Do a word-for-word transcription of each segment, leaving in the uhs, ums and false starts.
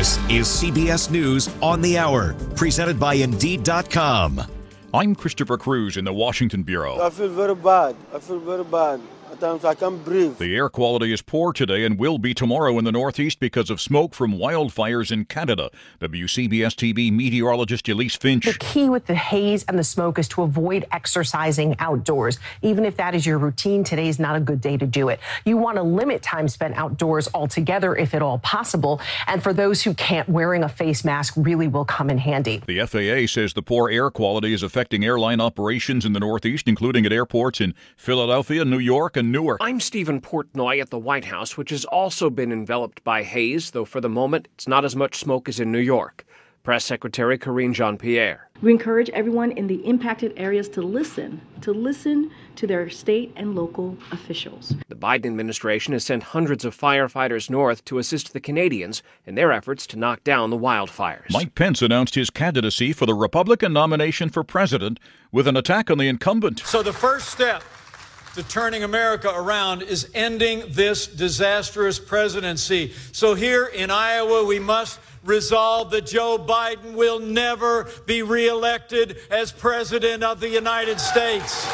This is C B S News on the Hour, presented by Indeed dot com. I'm Christopher Cruz in the Washington Bureau. I feel very bad. I feel very bad. At times I can't breathe. The air quality is poor today and will be tomorrow in the Northeast because of smoke from wildfires in Canada. W C B S T V meteorologist Elise Finch. The key with the haze and the smoke is to avoid exercising outdoors. Even if that is your routine, today is not a good day to do it. You want to limit time spent outdoors altogether if at all possible. And for those who can't, wearing a face mask really will come in handy. The F A A says the poor air quality is affecting airline operations in the Northeast, including at airports in Philadelphia, New York, and Newark. I'm Stephen Portnoy at the White House, which has also been enveloped by haze, though for the moment it's not as much smoke as in New York. Press Secretary Karine Jean-Pierre. We encourage everyone in the impacted areas to listen, to listen to their state and local officials. The Biden administration has sent hundreds of firefighters north to assist the Canadians in their efforts to knock down the wildfires. Mike Pence announced his candidacy for the Republican nomination for president with an attack on the incumbent. So the first step to turning America around is ending this disastrous presidency. So here in Iowa, we must resolve that Joe Biden will never be reelected as president of the United States.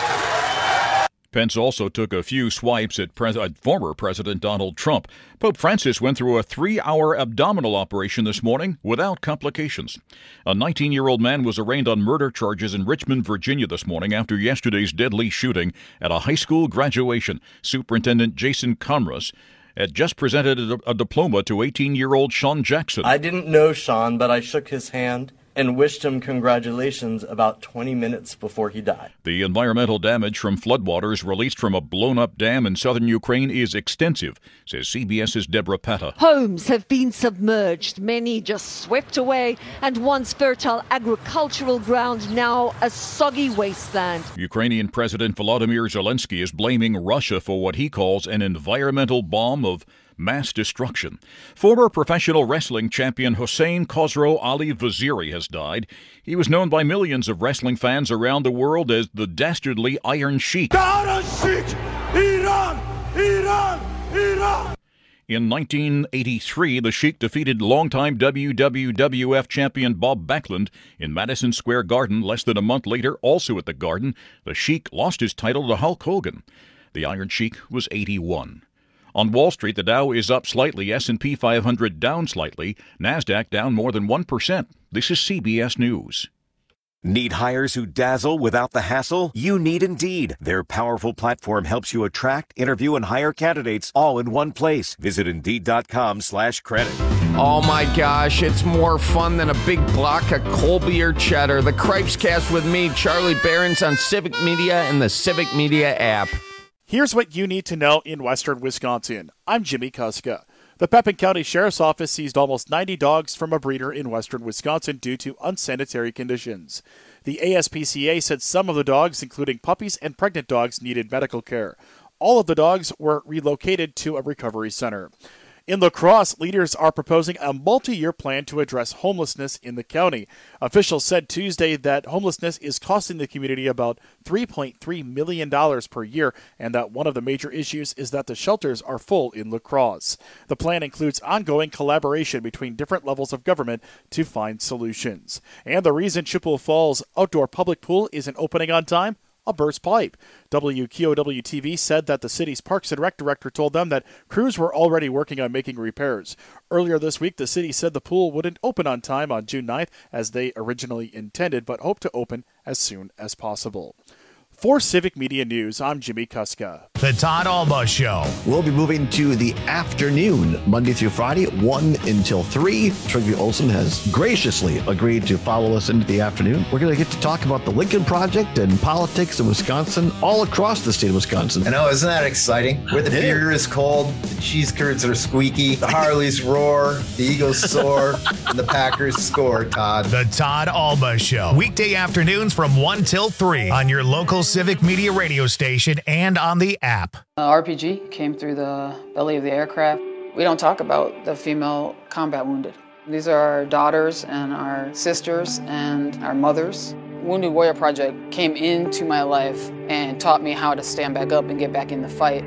Pence also took a few swipes at pres- uh, former President Donald Trump. Pope Francis went through a three-hour abdominal operation this morning without complications. A nineteen-year-old man was arraigned on murder charges in Richmond, Virginia this morning after yesterday's deadly shooting at a high school graduation. Superintendent Jason Conras had just presented a, a diploma to eighteen-year-old Sean Jackson. I didn't know Sean, but I shook his hand and wished him congratulations about twenty minutes before he died. The environmental damage from floodwaters released from a blown-up dam in southern Ukraine is extensive, says CBS's Deborah Patta. Homes have been submerged, many just swept away, and once fertile agricultural ground now a soggy wasteland. Ukrainian President Volodymyr Zelensky is blaming Russia for what he calls an environmental bomb of mass destruction. Former professional wrestling champion Hossein Khosrow Ali Vaziri has died. He was known by millions of wrestling fans around the world as the dastardly Iron Sheik. The Iron Sheik! Iran! Iran! Iran! In nineteen eighty-three, the Sheik defeated longtime W W F champion Bob Backlund in Madison Square Garden. Less than a month later, also at the Garden, the Sheik lost his title to Hulk Hogan. The Iron Sheik was eighty-one. On Wall Street, the Dow is up slightly, S and P five hundred down slightly, NASDAQ down more than one percent. This is C B S News. Need hires who dazzle without the hassle? You need Indeed. Their powerful platform helps you attract, interview, and hire candidates all in one place. Visit Indeed.com slash credit. Oh my gosh, it's more fun than a big block of Colby or cheddar. The Cripes Cast with me, Charlie Behrens, on Civic Media and the Civic Media app. Here's what you need to know in western Wisconsin. I'm Jimmy Kuska. The Pepin County Sheriff's Office seized almost ninety dogs from a breeder in western Wisconsin due to unsanitary conditions. The A S P C A said some of the dogs, including puppies and pregnant dogs, needed medical care. All of the dogs were relocated to a recovery center. In La Crosse, leaders are proposing a multi-year plan to address homelessness in the county. Officials said Tuesday that homelessness is costing the community about three point three million dollars per year, and that one of the major issues is that the shelters are full in La Crosse. The plan includes ongoing collaboration between different levels of government to find solutions. And the reason Chippewa Falls Outdoor Public Pool isn't opening on time? A burst pipe. W Q O W T V said that the city's Parks and Rec director told them that crews were already working on making repairs. Earlier this week, the city said the pool wouldn't open on time on June ninth as they originally intended, but hoped to open as soon as possible. For Civic Media News, I'm Jimmy Kuska. The Todd Alba Show. We'll be moving to the afternoon, Monday through Friday, one until three. Trygve Olsen has graciously agreed to follow us into the afternoon. We're going to get to talk about the Lincoln Project and politics in Wisconsin, all across the state of Wisconsin. I know, isn't that exciting? Where the beer is cold, the cheese curds are squeaky, the Harleys roar, the Eagles soar, and the Packers score, Todd. The Todd Alba Show. Weekday afternoons from one till three on your local Civic Media radio station and on the app. Uh, R P G came through the belly of the aircraft. We don't talk about the female combat wounded. These are our daughters and our sisters and our mothers. Wounded Warrior Project came into my life and taught me how to stand back up and get back in the fight.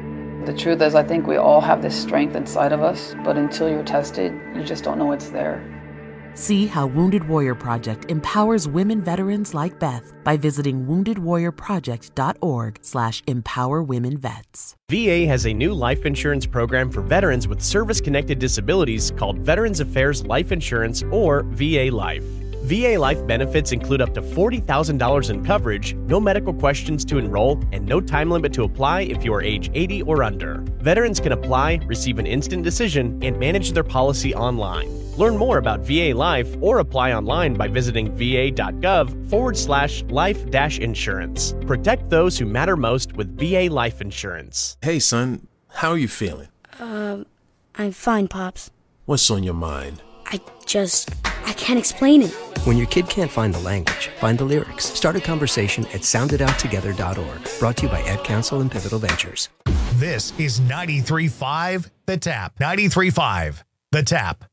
The truth is, I think we all have this strength inside of us, but until you're tested, you just don't know it's there. See how Wounded Warrior Project empowers women veterans like Beth by visiting wounded warrior project dot org slash empower women vets. V A has a new life insurance program for veterans with service-connected disabilities called Veterans Affairs Life Insurance, or V A Life. V A Life benefits include up to forty thousand dollars in coverage, no medical questions to enroll, and no time limit to apply if you are age eighty or under. Veterans can apply, receive an instant decision, and manage their policy online. Learn more about V A Life or apply online by visiting va.gov forward slash life dash insurance. Protect those who matter most with V A Life Insurance. Hey, son, how are you feeling? Um, I'm fine, Pops. What's on your mind? I just, I can't explain it. When your kid can't find the language, find the lyrics. Start a conversation at sound it out together dot org. Brought to you by Ad Council and Pivotal Ventures. This is ninety-three point five The Tap. ninety-three point five The Tap.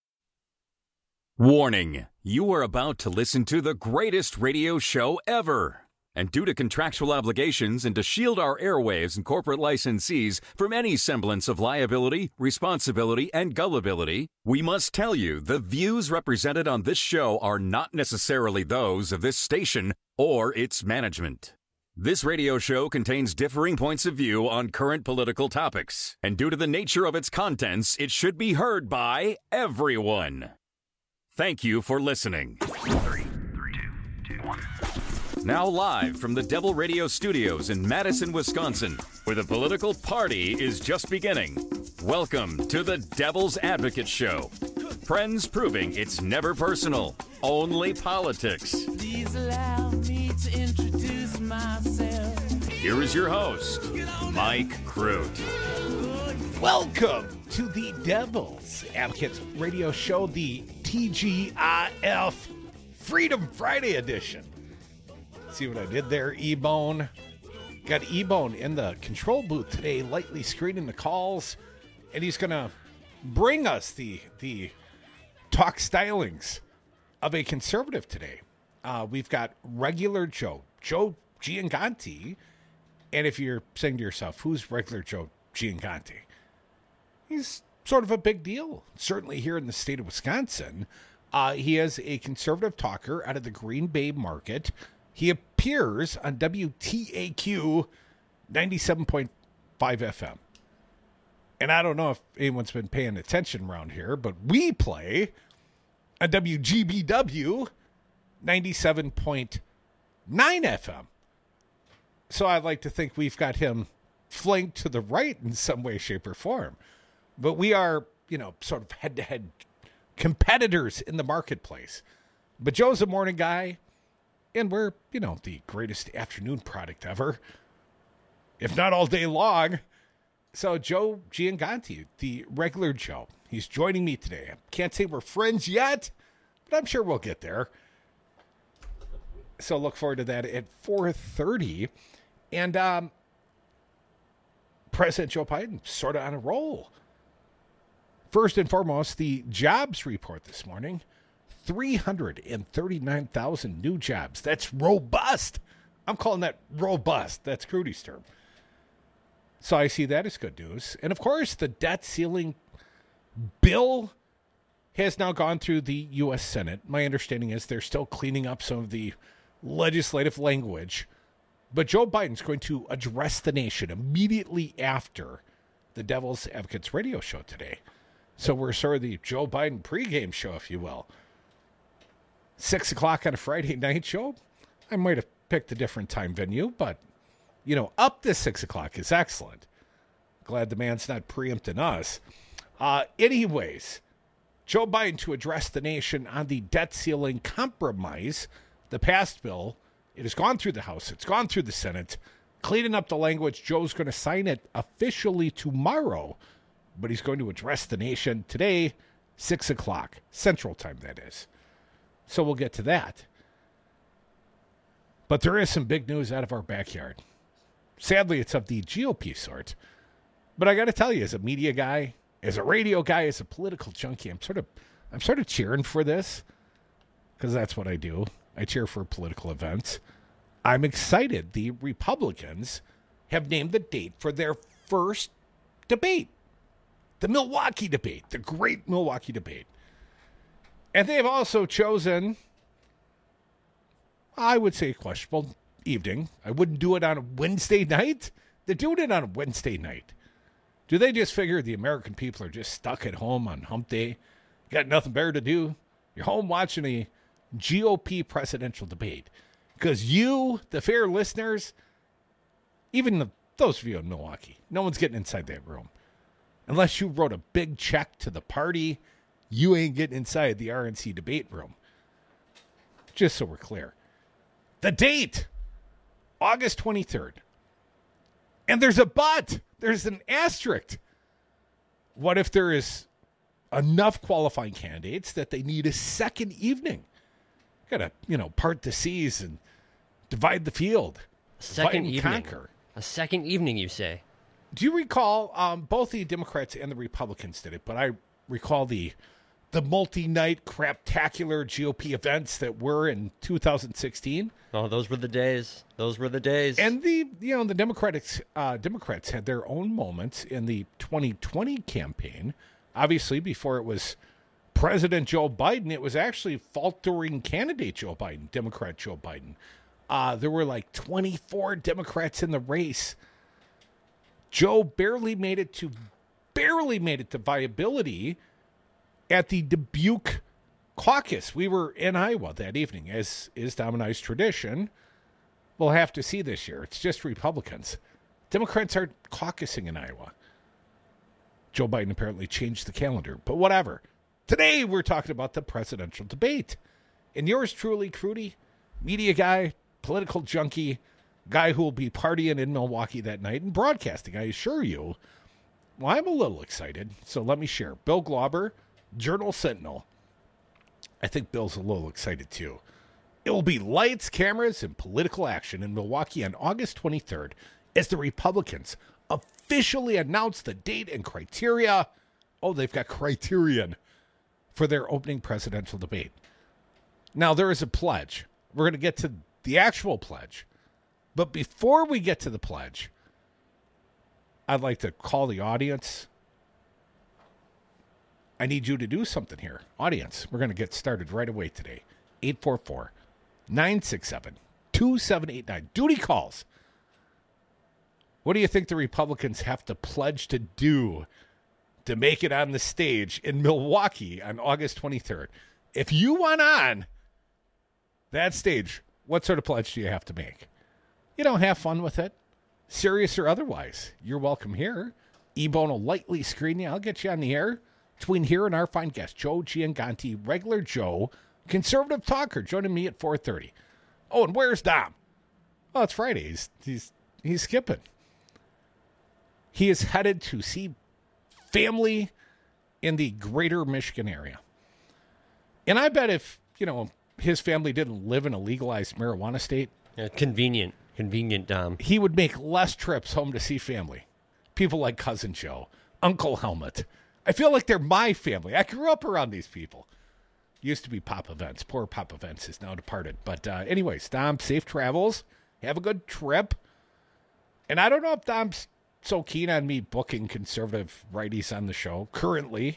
Warning, you are about to listen to the greatest radio show ever. And due to contractual obligations and to shield our airwaves and corporate licensees from any semblance of liability, responsibility, and gullibility, we must tell you the views represented on this show are not necessarily those of this station or its management. This radio show contains differing points of view on current political topics, and due to the nature of its contents, it should be heard by everyone. Thank you for listening. Three, three, two, two, one. Now live from the Devil Radio Studios in Madison, Wisconsin, where the political party is just beginning. Welcome to the Devil's Advocate Show. Friends proving it's never personal, only politics. Please allow me to introduce myself. Here is your host, Mike Crute. Welcome to the Devil's Advocate Radio Show, the T G I F Freedom Friday edition. See what I did there, E-Bone? Got E-Bone in the control booth today, lightly screening the calls, and he's going to bring us the the talk stylings of a conservative today. Uh, we've got regular Joe, Joe Gianganti, and if you're saying to yourself, who's regular Joe Gianganti? He's sort of a big deal, certainly here in the state of Wisconsin. Uh, he is a conservative talker out of the Green Bay market. He appears on W T A Q ninety-seven point five F M. And I don't know if anyone's been paying attention around here, but we play on W G B W ninety-seven point nine F M. So I'd like to think we've got him flanked to the right in some way, shape, or form. But we are, you know, sort of head-to-head competitors in the marketplace. But Joe's a morning guy. And we're, you know, the greatest afternoon product ever, if not all day long. So Joe Gianganti, the regular Joe, he's joining me today. I can't say we're friends yet, but I'm sure we'll get there. So look forward to that at four thirty. And um, President Joe Biden sort of on a roll. First and foremost, the jobs report this morning. three hundred thirty-nine thousand new jobs. That's robust. I'm calling that robust. That's Crudy's term. So I see that as good news. And, of course, the debt ceiling bill has now gone through the U S Senate. My understanding is they're still cleaning up some of the legislative language. But Joe Biden's going to address the nation immediately after the Devil's Advocates radio show today. So we're sort of the Joe Biden pregame show, if you will. Six o'clock on a Friday night show. I might have picked a different time venue, but, you know, up to six o'clock is excellent. Glad the man's not preempting us. Uh, anyways, Joe Biden to address the nation on the debt ceiling compromise, the passed bill. It has gone through the House. It's gone through the Senate. Cleaning up the language. Joe's going to sign it officially tomorrow, but he's going to address the nation today, six o'clock, Central Time, that is. So we'll get to that. But there is some big news out of our backyard. Sadly, it's of the G O P sort. But I got to tell you, as a media guy, as a radio guy, as a political junkie, I'm sort of, I'm sort of cheering for this because that's what I do. I cheer for political events. I'm excited. The Republicans have named the date for their first debate, the Milwaukee debate, the great Milwaukee debate. And they've also chosen, I would say, questionable evening. I wouldn't do it on a Wednesday night. They're doing it on a Wednesday night. Do they just figure the American people are just stuck at home on hump day? Got nothing better to do? You're home watching a G O P presidential debate. Because you, the fair listeners, even the, those of you in Milwaukee, no one's getting inside that room. Unless you wrote a big check to the party, you ain't getting inside the R N C debate room. Just so we're clear. The date, August twenty-third. And there's a but. There's an asterisk. What if there is enough qualifying candidates that they need a second evening? Got to, you know, part the seas and divide the field. Second divide and evening. Conquer. A second evening, you say? Do you recall, um, both the Democrats and the Republicans did it, but I recall the the multi-night craptacular G O P events that were in two thousand sixteen. Oh, those were the days. Those were the days. And the, you know, the Democrats, uh, Democrats had their own moments in the twenty twenty campaign. Obviously, before it was President Joe Biden, it was actually faltering candidate Joe Biden, Democrat Joe Biden. Uh, there were like twenty-four Democrats in the race. Joe barely made it to, barely made it to viability at the Dubuque caucus. We were in Iowa that evening, as is Dom and I's tradition. We'll have to see this year. It's just Republicans. Democrats aren't caucusing in Iowa. Joe Biden apparently changed the calendar, but whatever. Today, we're talking about the presidential debate. And yours truly, Crudy, media guy, political junkie, guy who will be partying in Milwaukee that night and broadcasting, I assure you. Well, I'm a little excited, so let me share. Bill Glauber, Journal Sentinel. I think Bill's a little excited, too. It will be lights, cameras, and political action in Milwaukee on August twenty-third as the Republicans officially announce the date and criteria. Oh, they've got criterion for their opening presidential debate. Now, there is a pledge. We're going to get to the actual pledge. But before we get to the pledge, I'd like to call the audience. I need you to do something here. Audience, we're going to get started right away today. eight four four, nine six seven, two seven eight nine. Duty calls. What do you think the Republicans have to pledge to do to make it on the stage in Milwaukee on August twenty-third? If you want on that stage, what sort of pledge do you have to make? You don't have fun with it, serious or otherwise. You're welcome here. E-Bone will lightly screen you. I'll get you on the air between here and our fine guest, Joe Gianganti, regular Joe, conservative talker, joining me at four thirty. Oh, and where's Dom? Oh, it's Friday. He's, he's, he's skipping. He is headed to see family in the greater Michigan area. And I bet if, you know, his family didn't live in a legalized marijuana state. Yeah, convenient. Convenient, Dom. He would make less trips home to see family. People like Cousin Joe, Uncle Helmut. I feel like they're my family. I grew up around these people. Used to be Pop Events. Poor Pop Events is now departed. But uh, anyways, Dom, safe travels. Have a good trip. And I don't know if Dom's so keen on me booking conservative righties on the show currently.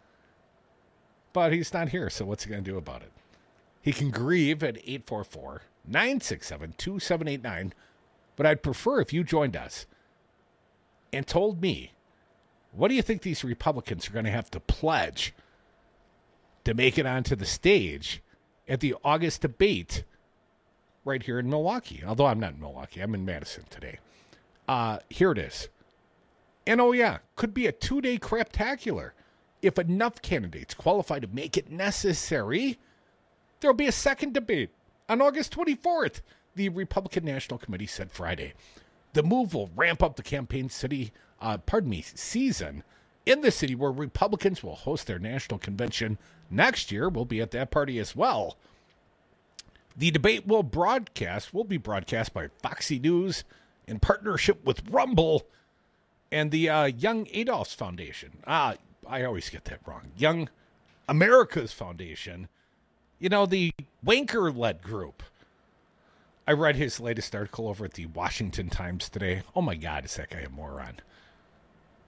But he's not here, so what's he going to do about it? He can grieve at eight four four, nine six seven, two seven eight nine. But I'd prefer if you joined us and told me, what do you think these Republicans are going to have to pledge to make it onto the stage at the August debate right here in Milwaukee? Although I'm not in Milwaukee. I'm in Madison today. Uh, here it is. And oh yeah, could be a two-day craptacular. If enough candidates qualify to make it necessary, there'll be a second debate on August twenty-fourth, the Republican National Committee said Friday. The move will ramp up the campaign city, uh, pardon me, season in the city where Republicans will host their national convention next year. We'll be at that party as well. The debate will broadcast, will be broadcast by Foxy News in partnership with Rumble and the uh, Young Adolph's Foundation. Ah, I always get that wrong. Young America's Foundation. You know, the Wanker-led group. I read his latest article over at the Washington Times today. Oh, my God, is that guy a moron?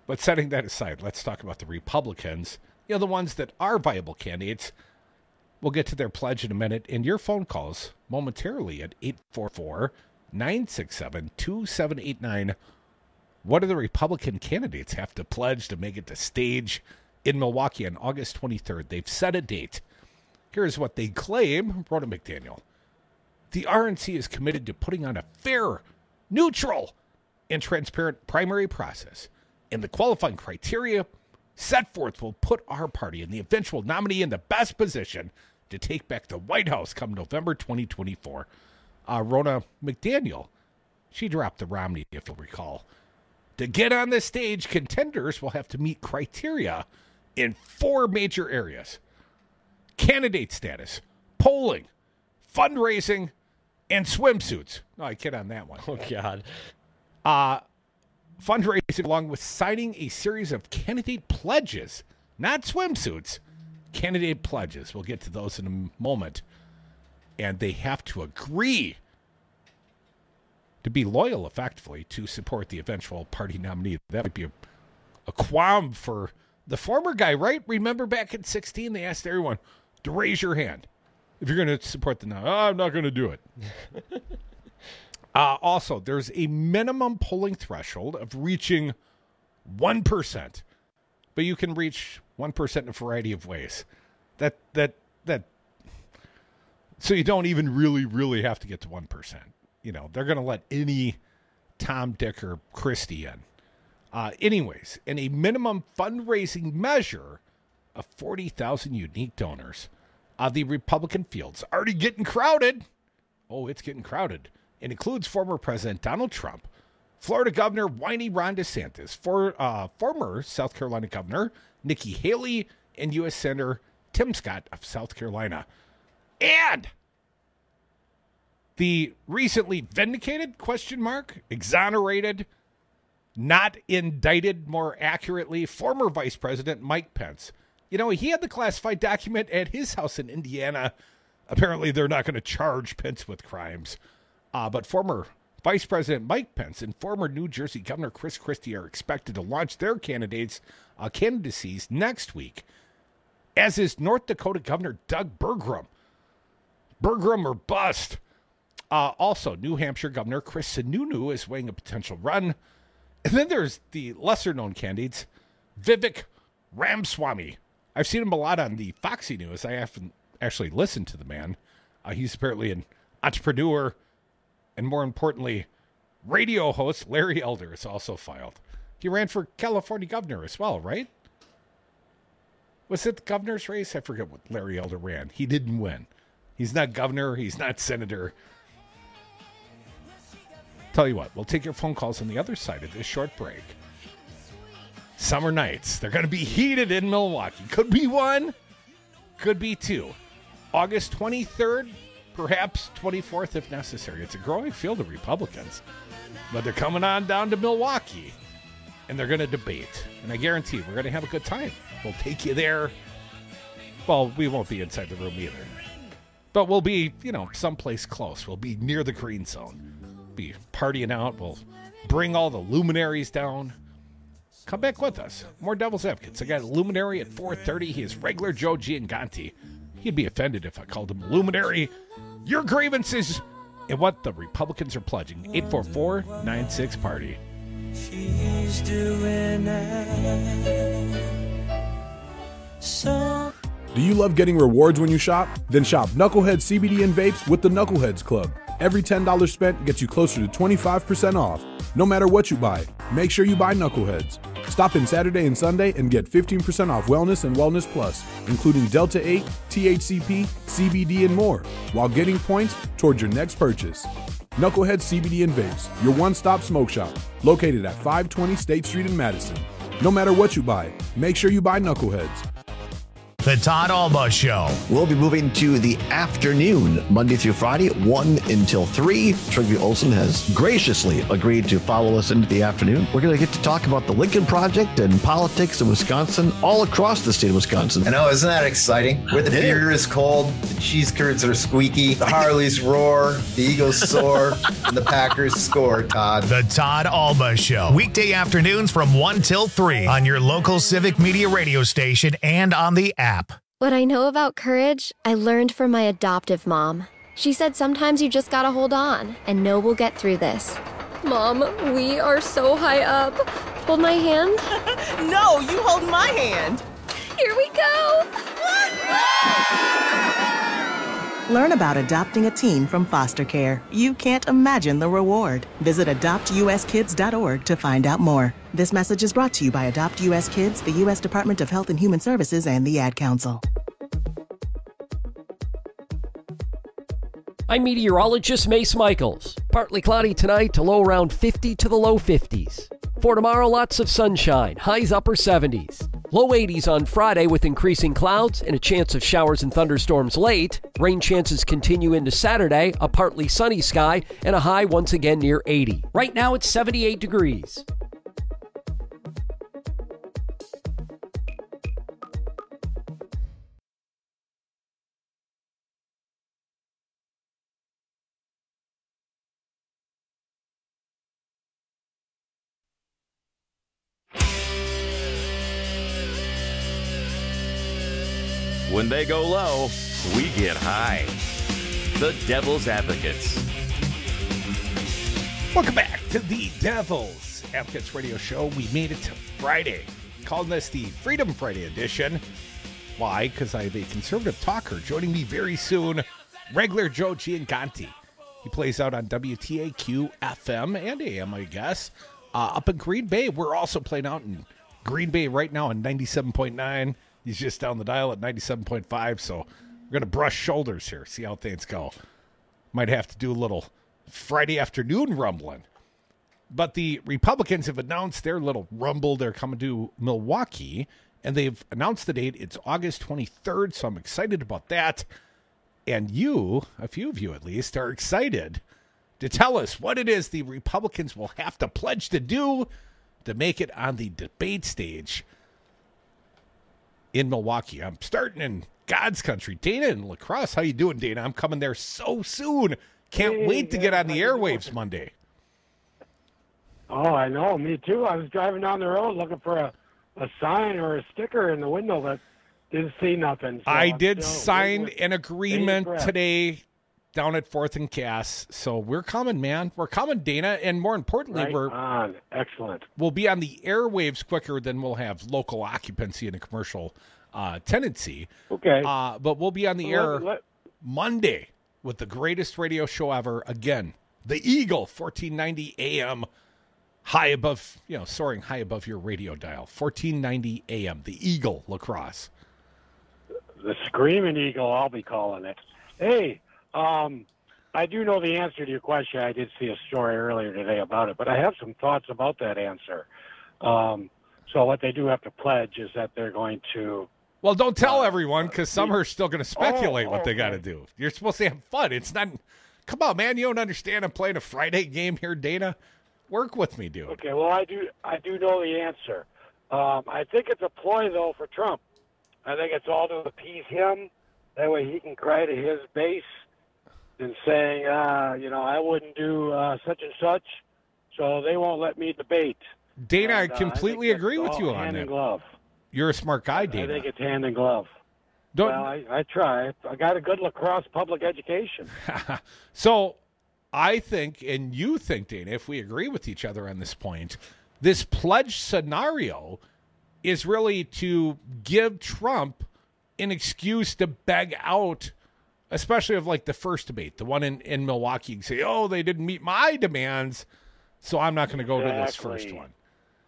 But setting that aside, let's talk about the Republicans, you know, the ones that are viable candidates. We'll get to their pledge in a minute, and your phone calls momentarily at eight four four, nine six seven, two seven eight nine. What do the Republican candidates have to pledge to make it to stage in Milwaukee on August twenty-third? They've set a date. Here's what they claim, Rhoda McDaniel. The R N C is committed to putting on a fair, neutral, and transparent primary process, and the qualifying criteria set forth will put our party and the eventual nominee in the best position to take back the White House come November twenty twenty-four. Uh, Rhoda McDaniel, she dropped the Romney, if you'll recall. To get on the stage, contenders will have to meet criteria in four major areas: candidate status, polling, fundraising, and swimsuits. No, I kid on that one. Oh, God. Uh, fundraising along with signing a series of candidate pledges, not swimsuits, candidate pledges. We'll get to those in a moment. And they have to agree to be loyal, effectively, to support the eventual party nominee. That might be a, a qualm for the former guy, right? Remember back in sixteen, they asked everyone to raise your hand if you're going to support the nominee. Oh, I'm not going to do it. uh, also, there's a minimum polling threshold of reaching one percent, but you can reach one percent in a variety of ways. That, that, that, so you don't even really, really have to get to one percent. You know, they're going to let any Tom, Dick, or Christie in. Uh, anyways, in a minimum fundraising measure of forty thousand unique donors, uh, the Republican field's already getting crowded. Oh, it's getting crowded. It includes former President Donald Trump, Florida Governor whiny Ron DeSantis, for, uh, former South Carolina Governor Nikki Haley, and U S Senator Tim Scott of South Carolina. And the recently vindicated, question mark, exonerated, not indicted, more accurately, former Vice President Mike Pence. You know, he had the classified document at his house in Indiana. Apparently, they're not going to charge Pence with crimes. Uh, but former Vice President Mike Pence and former New Jersey Governor Chris Christie are expected to launch their candidates, uh, candidacies next week, as is North Dakota Governor Doug Burgum. Burgum or bust. Uh, also, New Hampshire Governor Chris Sununu is weighing a potential run. And then there's the lesser-known candidates, Vivek Ramaswamy. I've seen him a lot on the Foxy News. I haven't actually listened to the man. Uh, he's apparently an entrepreneur, and more importantly, radio host Larry Elder is also filed. He ran for California governor as well, right? Was it the governor's race? I forget what Larry Elder ran. He didn't win. He's not governor. He's not senator. Tell you what, we'll take your phone calls on the other side of this short break. Summer nights, they're going to be heated in Milwaukee. Could be one, could be two. August twenty-third, perhaps twenty-fourth if necessary. It's a growing field of Republicans. But they're coming on down to Milwaukee, and they're going to debate. And I guarantee we're going to have a good time. We'll take you there. Well, we won't be inside the room either. But we'll be, you know, someplace close. We'll be near the green zone. Be partying out. We'll bring all the luminaries down. Come back with us. More Devil's Advocates. I got a luminary at four thirty. He is regular Joe Gianganti. He'd be offended if I called him a luminary. Your grievances and what the Republicans are pledging. eight four four, nine six, party. She's doing that. So do you love getting rewards when you shop? Then shop Knucklehead C B D and vapes with the Knuckleheads Club. Every ten dollars spent gets you closer to twenty-five percent off. No matter what you buy, make sure you buy Knuckleheads. Stop in Saturday and Sunday and get fifteen percent off Wellness and Wellness Plus, including Delta eight, T H C P, C B D, and more, while getting points towards your next purchase. Knucklehead C B D and Vapes, your one-stop smoke shop, located at five twenty State Street in Madison. No matter what you buy, make sure you buy Knuckleheads. The Todd Alba Show. We'll be moving to the afternoon, Monday through Friday, one until three. Trygve Olsen has graciously agreed to follow us into the afternoon. We're going to get to talk about the Lincoln Project and politics in Wisconsin, all across the state of Wisconsin. I know, isn't that exciting? Where the beer is cold, the cheese curds are squeaky, the Harleys roar, the Eagles soar, and the Packers score, Todd. The Todd Alba Show. Weekday afternoons from one till three on your local Civic Media radio station and on the app. What I know about courage, I learned from my adoptive mom. She said sometimes you just gotta hold on and know we'll get through this. Mom, we are so high up. Hold my hand. No, you hold my hand. Here we go. Learn about adopting a teen from foster care. You can't imagine the reward. Visit adopt u s kids dot org to find out more. This message is brought to you by Adopt U S Kids, the U S Department of Health and Human Services, and the Ad Council. I'm meteorologist Mace Michaels. Partly cloudy tonight to low around fifty to the low fifties. For tomorrow, lots of sunshine, highs upper seventies. Low eighties on Friday with increasing clouds and a chance of showers and thunderstorms late. Rain chances continue into Saturday, a partly sunny sky, and a high once again near eighty. Right now it's seventy-eight degrees. When they go low, we get high. The Devil's Advocates. Welcome back to the Devil's Advocates radio show. We made it to Friday. Calling this the Freedom Friday edition. Why? Because I have a conservative talker joining me very soon, regular Joe Gianconti. He plays out on W T A Q F M and A M, I guess. Uh, up in Green Bay. We're also playing out in Green Bay right now on ninety-seven point nine. He's just down the dial at ninety-seven point five, so we're going to brush shoulders here, see how things go. Might have to do a little Friday afternoon rumbling. But the Republicans have announced their little rumble. They're coming to Milwaukee, and they've announced the date. It's August twenty-third, so I'm excited about that. And you, a few of you at least, are excited to tell us what it is the Republicans will have to pledge to do to make it on the debate stage in Milwaukee. I'm starting in God's country. Dana in La Crosse. How you doing, Dana? I'm coming there so soon. Can't hey, wait to get on the airwaves Monday. Oh, I know. Me too. I was driving down the road looking for a, a sign or a sticker in the window that didn't see nothing. So I I'm did still sign with an agreement breath. today down at Fourth and Cass. So we're coming, man. We're coming, Dana. And more importantly, Right we're on. Excellent. we'll be on the airwaves quicker than we'll have local occupancy and a commercial uh, tenancy. Okay. Uh, but we'll be on the Well, air let- let- Monday with the greatest radio show ever. Again, the Eagle, fourteen ninety A M, high above, you know, soaring high above your radio dial. fourteen ninety A M, the Eagle, La Crosse. The Screaming Eagle, I'll be calling it. Hey, um, I do know the answer to your question. I did see a story earlier today about it, but I have some thoughts about that answer. Um, so what they do have to pledge is that they're going to... Well, don't tell everyone, because some are still going to speculate Oh, what they okay. got to do. You're supposed to have fun. It's not... Come on, man. You don't understand I'm playing a Friday game here, Dana. Work with me, dude. Okay, well, I do I do know the answer. Um, I think it's a ploy, though, for Trump. I think it's all to appease him. That way he can cry to his base and saying, uh, you know, I wouldn't do uh, such and such, so they won't let me debate. Dana, And, uh, I I completely think agree that's with all you on hand that. in glove. You're a smart guy, Dana. I think it's hand in glove. Don't- Well, I, I try. I got a good lacrosse public education. So I think, and you think, Dana, if we agree with each other on this point, this pledge scenario is really to give Trump an excuse to beg out, especially of like the first debate, the one in, in Milwaukee, and say, oh, they didn't meet my demands, so I'm not going to go to this Exactly. first one.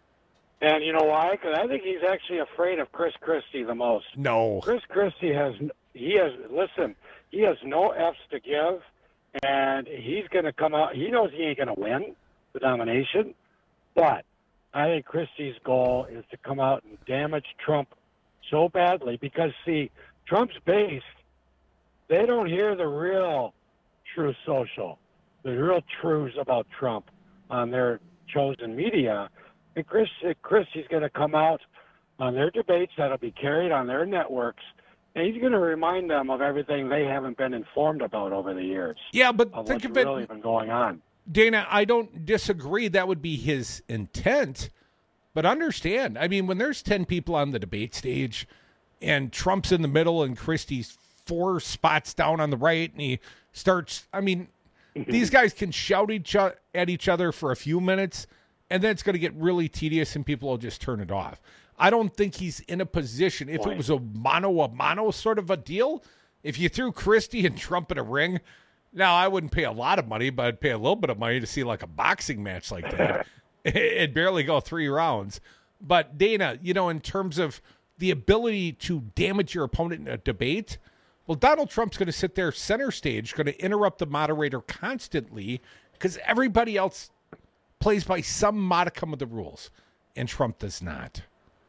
And you know why? Because I think he's actually afraid of Chris Christie the most. No. Chris Christie has, he has, listen, he has no F's to give, and he's going to come out. He knows he ain't going to win the nomination, but I think Christie's goal is to come out and damage Trump so badly because, see, Trump's base, they don't hear the real Truth Social, the real truths about Trump on their chosen media. And Chris, Christie's going to come out on their debates that'll be carried on their networks, and he's going to remind them of everything they haven't been informed about over the years. Yeah, but of think what's of it, really been going on. Dana, I don't disagree. That would be his intent. But understand, I mean, when there's ten people on the debate stage and Trump's in the middle and Christie's four spots down on the right and he starts, I mean, these guys can shout each o- at each other for a few minutes and then it's going to get really tedious and people will just turn it off. I don't think he's in a position, if it was a mano a mano sort of a deal, if you threw Christie and Trump in a ring, now I wouldn't pay a lot of money, but I'd pay a little bit of money to see like a boxing match like that. It'd barely go three rounds. But Dana, you know, in terms of the ability to damage your opponent in a debate, well, Donald Trump's going to sit there center stage, going to interrupt the moderator constantly because everybody else plays by some modicum of the rules, and Trump does not.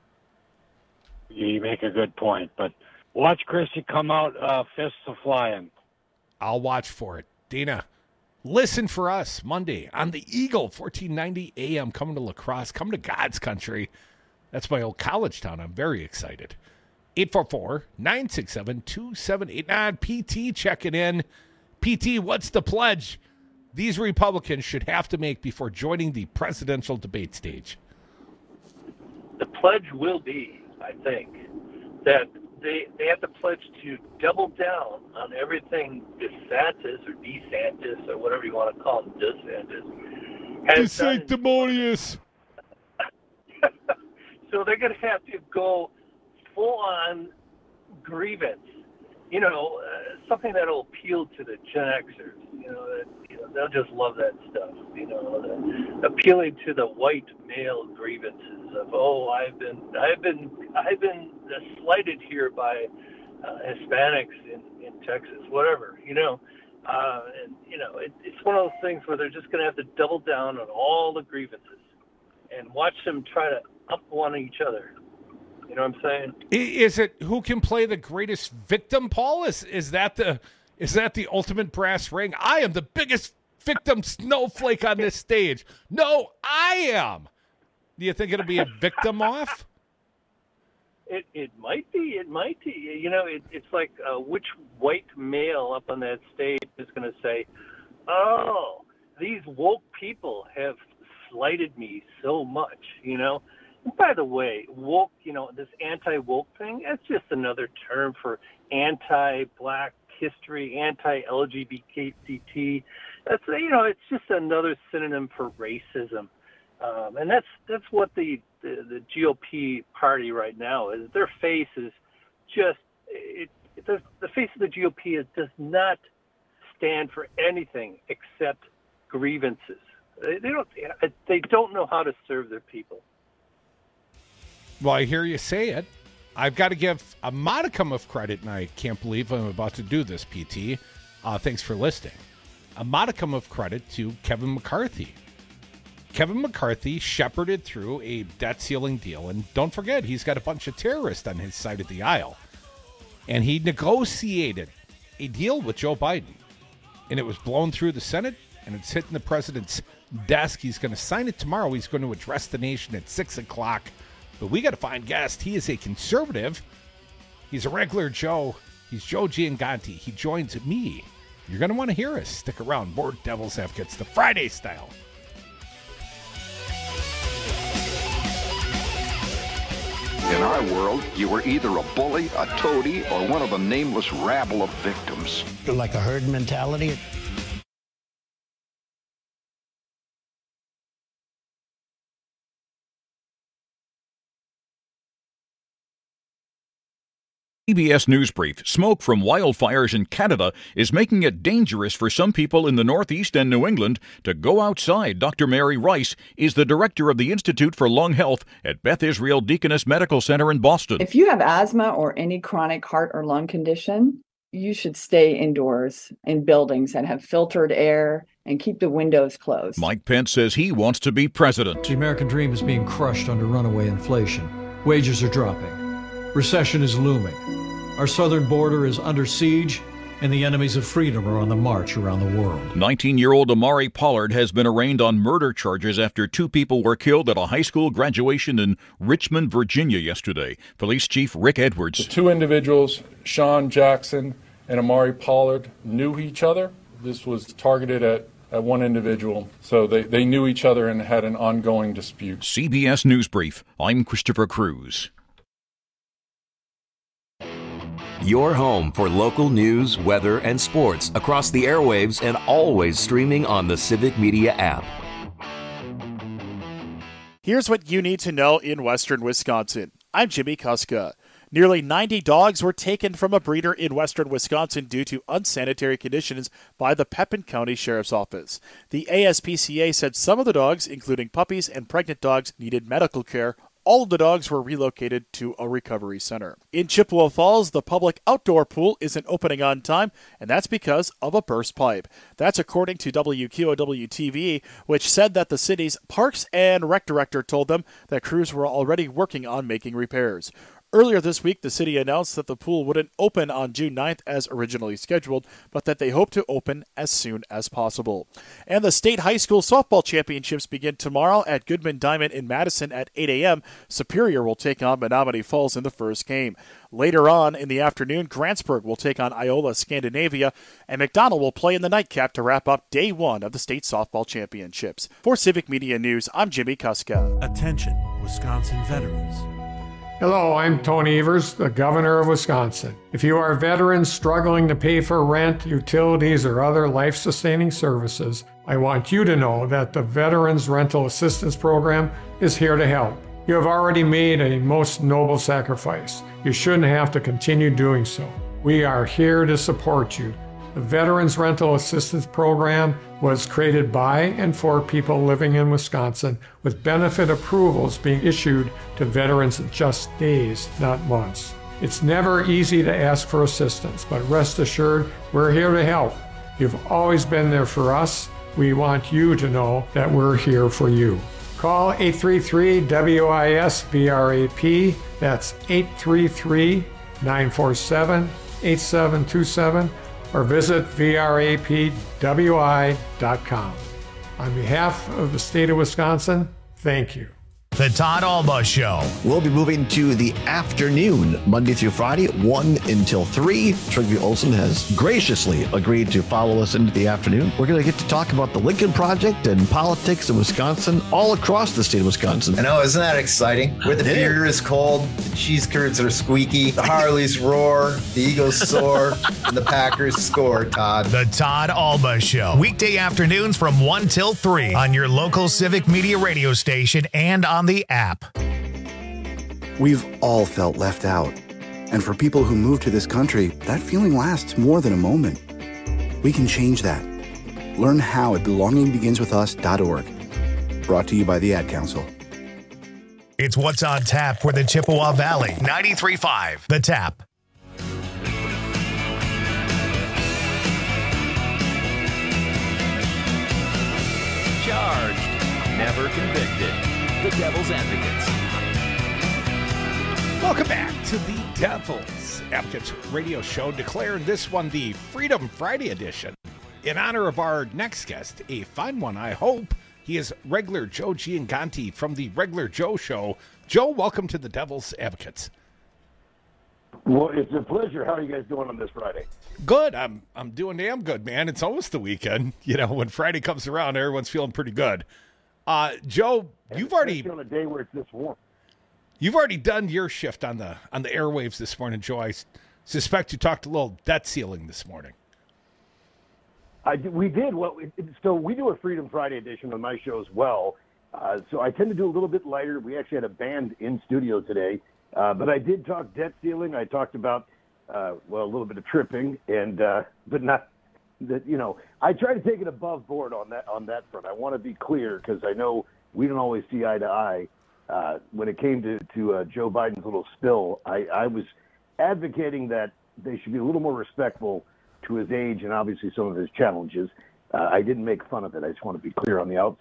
You make a good point, but watch Christie come out uh, fists a-flying. I'll watch for it. Dana, listen for us Monday on the Eagle, fourteen ninety A M, coming to La Crosse, coming to God's country. That's my old college town. I'm very excited. eight four four, nine six seven, two seven eight nine. P T checking in. P T, what's the pledge these Republicans should have to make before joining the presidential debate stage? The pledge will be, I think, that they they have to pledge to double down on everything DeSantis or DeSantis or whatever you want to call him, DeSantis. has done. Sanctimonious. So they're going to have to go full-on grievance. You know, uh, something that'll appeal to the Gen Xers. You know, that, you know, they'll just love that stuff. You know, the, appealing to the white male grievances of, oh, I've been, I've been, I've been slighted here by uh, Hispanics in, in Texas, whatever. You know, uh, and you know, it, it's one of those things where they're just going to have to double down on all the grievances and watch them try to up one each other. You know what I'm saying? Is it who can play the greatest victim, Paul? Is is that the is that the ultimate brass ring? I am the biggest victim snowflake on this stage. No, I am. Do you think it'll be a victim off? It it might be. It might be. You know, it, it's like uh, which white male up on that stage is going to say, "Oh, these woke people have slighted me so much," you know? And by the way, woke, you know, this anti-woke thing, that's just another term for anti-black history, anti-L G B T. That's, you know, it's just another synonym for racism. Um, and that's that's what the, the, the G O P party right now is. Their face is just, it, it does, the face of the G O P is, does not stand for anything except grievances. They, they don't they don't know how to serve their people. Well, I hear you say it. I've got to give a modicum of credit, and I can't believe I'm about to do this, P T. Uh, thanks for listening. A modicum of credit to Kevin McCarthy. Kevin McCarthy shepherded through a debt ceiling deal, and don't forget, he's got a bunch of terrorists on his side of the aisle. And he negotiated a deal with Joe Biden, and it was blown through the Senate, and it's hitting the president's desk. He's going to sign it tomorrow. He's going to address the nation at six o'clock. But we got to find guest. He is a conservative. He's a regular Joe. He's Joe Gianganti. He joins me. You're going to want to hear us. Stick around. More Devil's Advocates, the Friday style. In our world, you were either a bully, a toady, or one of a nameless rabble of victims. Like a herd mentality? C B S News Brief. Smoke from wildfires in Canada is making it dangerous for some people in the Northeast and New England to go outside. Doctor Mary Rice is the director of the Institute for Lung Health at Beth Israel Deaconess Medical Center in Boston. If you have asthma or any chronic heart or lung condition, you should stay indoors in buildings that have filtered air and keep the windows closed. Mike Pence says he wants to be president. The American dream is being crushed under runaway inflation. Wages are dropping. Recession is looming. Our southern border is under siege, and the enemies of freedom are on the march around the world. nineteen-year-old Amari Pollard has been arraigned on murder charges after two people were killed at a high school graduation in Richmond, Virginia yesterday. Police Chief Rick Edwards. The two individuals, Sean Jackson and Amari Pollard, knew each other. This was targeted at, at one individual, so they, they knew each other and had an ongoing dispute. C B S News Brief. I'm Christopher Cruz. Your home for local news, weather, and sports across the airwaves and always streaming on the Civic Media app. Here's what you need to know in western Wisconsin. I'm Jimmy Kuska. Nearly ninety dogs were taken from a breeder in western Wisconsin due to unsanitary conditions by the Pepin County Sheriff's Office. The A S P C A said some of the dogs, including puppies and pregnant dogs, needed medical care. All of the dogs were relocated to a recovery center. In Chippewa Falls, the public outdoor pool isn't opening on time, and that's because of a burst pipe. That's according to W Q O W T V, which said that the city's Parks and Rec director told them that crews were already working on making repairs. Earlier this week, the city announced that the pool wouldn't open on June ninth as originally scheduled, but that they hope to open as soon as possible. And the state high school softball championships begin tomorrow at Goodman Diamond in Madison at eight a.m. Superior will take on Menominee Falls in the first game. Later on in the afternoon, Grantsburg will take on Iola Scandinavia, and McDonald will play in the nightcap to wrap up day one of the state softball championships. For Civic Media News, I'm Jimmy Kuska. Attention, Wisconsin veterans. Hello, I'm Tony Evers, the Governor of Wisconsin. If you are veterans struggling to pay for rent, utilities, or other life-sustaining services, I want you to know that the Veterans Rental Assistance Program is here to help. You have already made a most noble sacrifice. You shouldn't have to continue doing so. We are here to support you. The Veterans Rental Assistance Program was created by and for people living in Wisconsin, with benefit approvals being issued to veterans in just days, not months. It's never easy to ask for assistance, but rest assured, we're here to help. You've always been there for us. We want you to know that we're here for you. Call eight three three W I S V R A P. That's eight three three, nine four seven, eight seven two seven. or visit V R A P W I dot com. On behalf of the state of Wisconsin, thank you. The Todd Alba Show. We'll be moving to the afternoon, Monday through Friday, one until three. Trygve Olson has graciously agreed to follow us into the afternoon. We're going to get to talk about the Lincoln Project and politics in Wisconsin, all across the state of Wisconsin. I know, isn't that exciting? Where the beer is cold, the cheese curds are squeaky, the Harleys roar, the Eagles soar, and the Packers score, Todd. The Todd Alba Show. Weekday afternoons from one till three on your local Civic Media radio station and on the app. We've all felt left out. And for people who move to this country, that feeling lasts more than a moment. We can change that. Learn how at belonging begins with us dot org. Brought to you by the Ad Council. It's What's on Tap for the Chippewa Valley. ninety-three point five The Tap. Charged, never convicted. The Devil's Advocates. Welcome back to the Devil's Advocates radio show, declaring this one the Freedom Friday edition. In honor of our next guest, a fine one, I hope. He is regular Joe Gianganti from the Regular Joe Show. Joe, welcome to the Devil's Advocates. Well, it's a pleasure. How are you guys doing on this Friday? Good. I'm I'm doing damn good, man. It's almost the weekend. You know, when Friday comes around, everyone's feeling pretty good. Uh, Joe, you've already on a day where it's this warm. You've already done your shift on the on the airwaves this morning, Joe. I suspect you talked a little debt ceiling this morning. I we did. Well, it, it, so we do a Freedom Friday edition on my show as well. Uh, so I tend to do a little bit lighter. We actually had a band in studio today, uh, but I did talk debt ceiling. I talked about uh, well a little bit of tripping, and uh, but not. That you know, I try to take it above board on that on that front. I want to be clear because I know we don't always see eye to eye. Uh, when it came to to uh, Joe Biden's little spill, I, I was advocating that they should be a little more respectful to his age and obviously some of his challenges. Uh, I didn't make fun of it. I just want to be clear on the outset.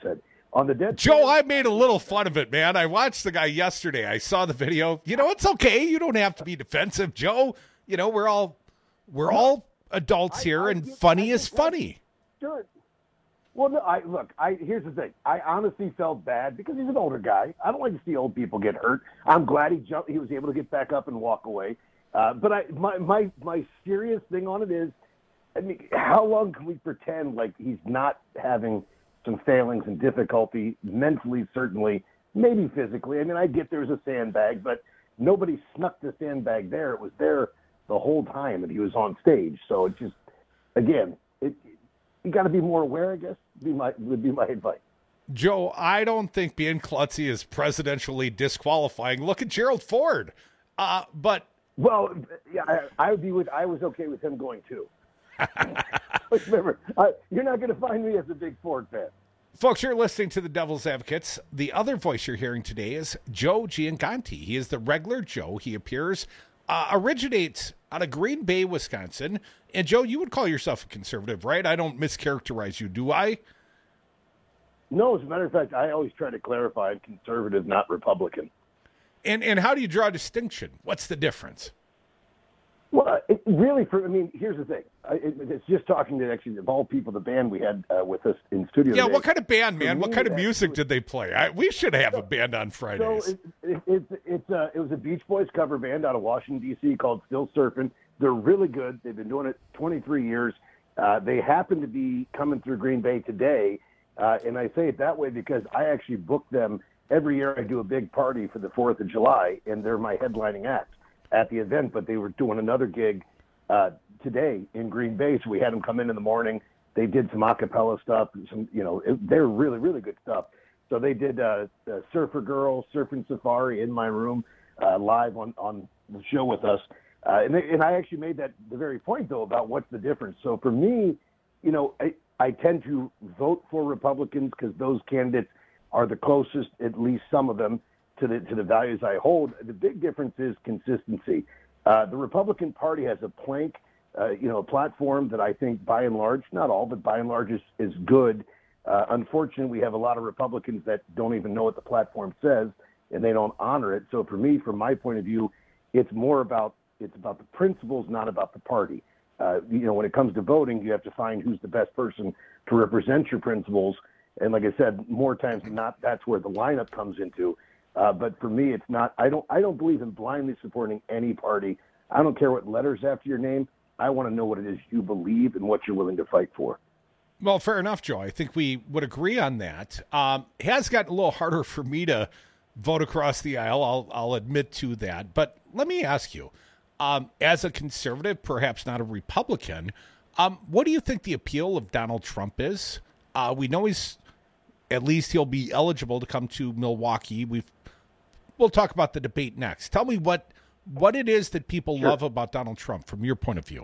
on the dead. Joe, I made a little fun of it, man. I watched the guy yesterday. I saw the video. You know, it's okay. You don't have to be defensive, Joe. You know, we're all we're all adults here, I, I, and funny I, is funny. Sure. Well, no, I look. I here's the thing. I honestly felt bad because he's an older guy. I don't like to see old people get hurt. I'm glad he jumped. He was able to get back up and walk away. Uh, but I, my my my serious thing on it is, I mean, how long can we pretend like he's not having some failings and difficulty mentally, certainly, maybe physically? I mean, I get there's a sandbag, but nobody snuck the sandbag there. It was there the whole time that he was on stage. So it just, again, it, you got to be more aware, I guess, be my, would be my advice. Joe, I don't think being klutzy is presidentially disqualifying. Look at Gerald Ford. Uh, but well, yeah, I, I would be with. I was okay with him going too. Remember, I, you're not going to find me as a big Ford fan. Folks, you're listening to the Devil's Advocates. The other voice you're hearing today is Joe Gianconti. He is the regular Joe. He appears, uh, originates out of Green Bay, Wisconsin. And Joe, you would call yourself a conservative, right? I don't mischaracterize you, do I? No, as a matter of fact, I always try to clarify I'm conservative, not Republican. And and how do you draw a distinction? What's the difference? Well, it really, for I mean, here's the thing. I, it, it's just talking to actually of all people, the band we had uh, with us in studio. Yeah, today. What kind of band, man? For what me, kind of actually, music did they play? I, we should have so, a band on Fridays. So it, it, it, it's uh, it was a Beach Boys cover band out of Washington, D C called Still Surfing. They're really good. They've been doing it twenty-three years. Uh, they happen to be coming through Green Bay today. Uh, and I say it that way because I actually book them every year. I do a big party for the fourth of July, and they're my headlining act at the event. But they were doing another gig uh, today in Green Bay, so we had them come in in the morning. They did some a cappella stuff. Some, you know, it, they're really, really good stuff. So they did uh, uh, Surfer Girl, Surfing Safari in my room uh, live on, on the show with us. Uh, and, they, and I actually made that the very point, though, about what's the difference. So for me, you know, I, I tend to vote for Republicans because those candidates are the closest, at least some of them, to the to the values I hold. The big difference is consistency. Uh, the Republican Party has a plank, uh, you know, a platform that I think by and large, not all, but by and large is, is good. Uh, unfortunately, we have a lot of Republicans that don't even know what the platform says, and they don't honor it. So for me, from my point of view, it's more about it's about the principles, not about the party. Uh, you know, when it comes to voting, you have to find who's the best person to represent your principles. And like I said, more times than not, that's where the lineup comes into. Uh, but for me, it's not. I don't. I don't believe in blindly supporting any party. I don't care what letters after your name. I want to know what it is you believe and what you're willing to fight for. Well, fair enough, Joe. I think we would agree on that. Um, it has gotten a little harder for me to vote across the aisle. I'll, I'll admit to that. But let me ask you. Um, as a conservative, perhaps not a Republican, um, what do you think the appeal of Donald Trump is? Uh, we know he's, at least he'll be eligible to come to Milwaukee. We've, we'll talk about the debate next. Tell me what what it is that people Sure. love about Donald Trump from your point of view.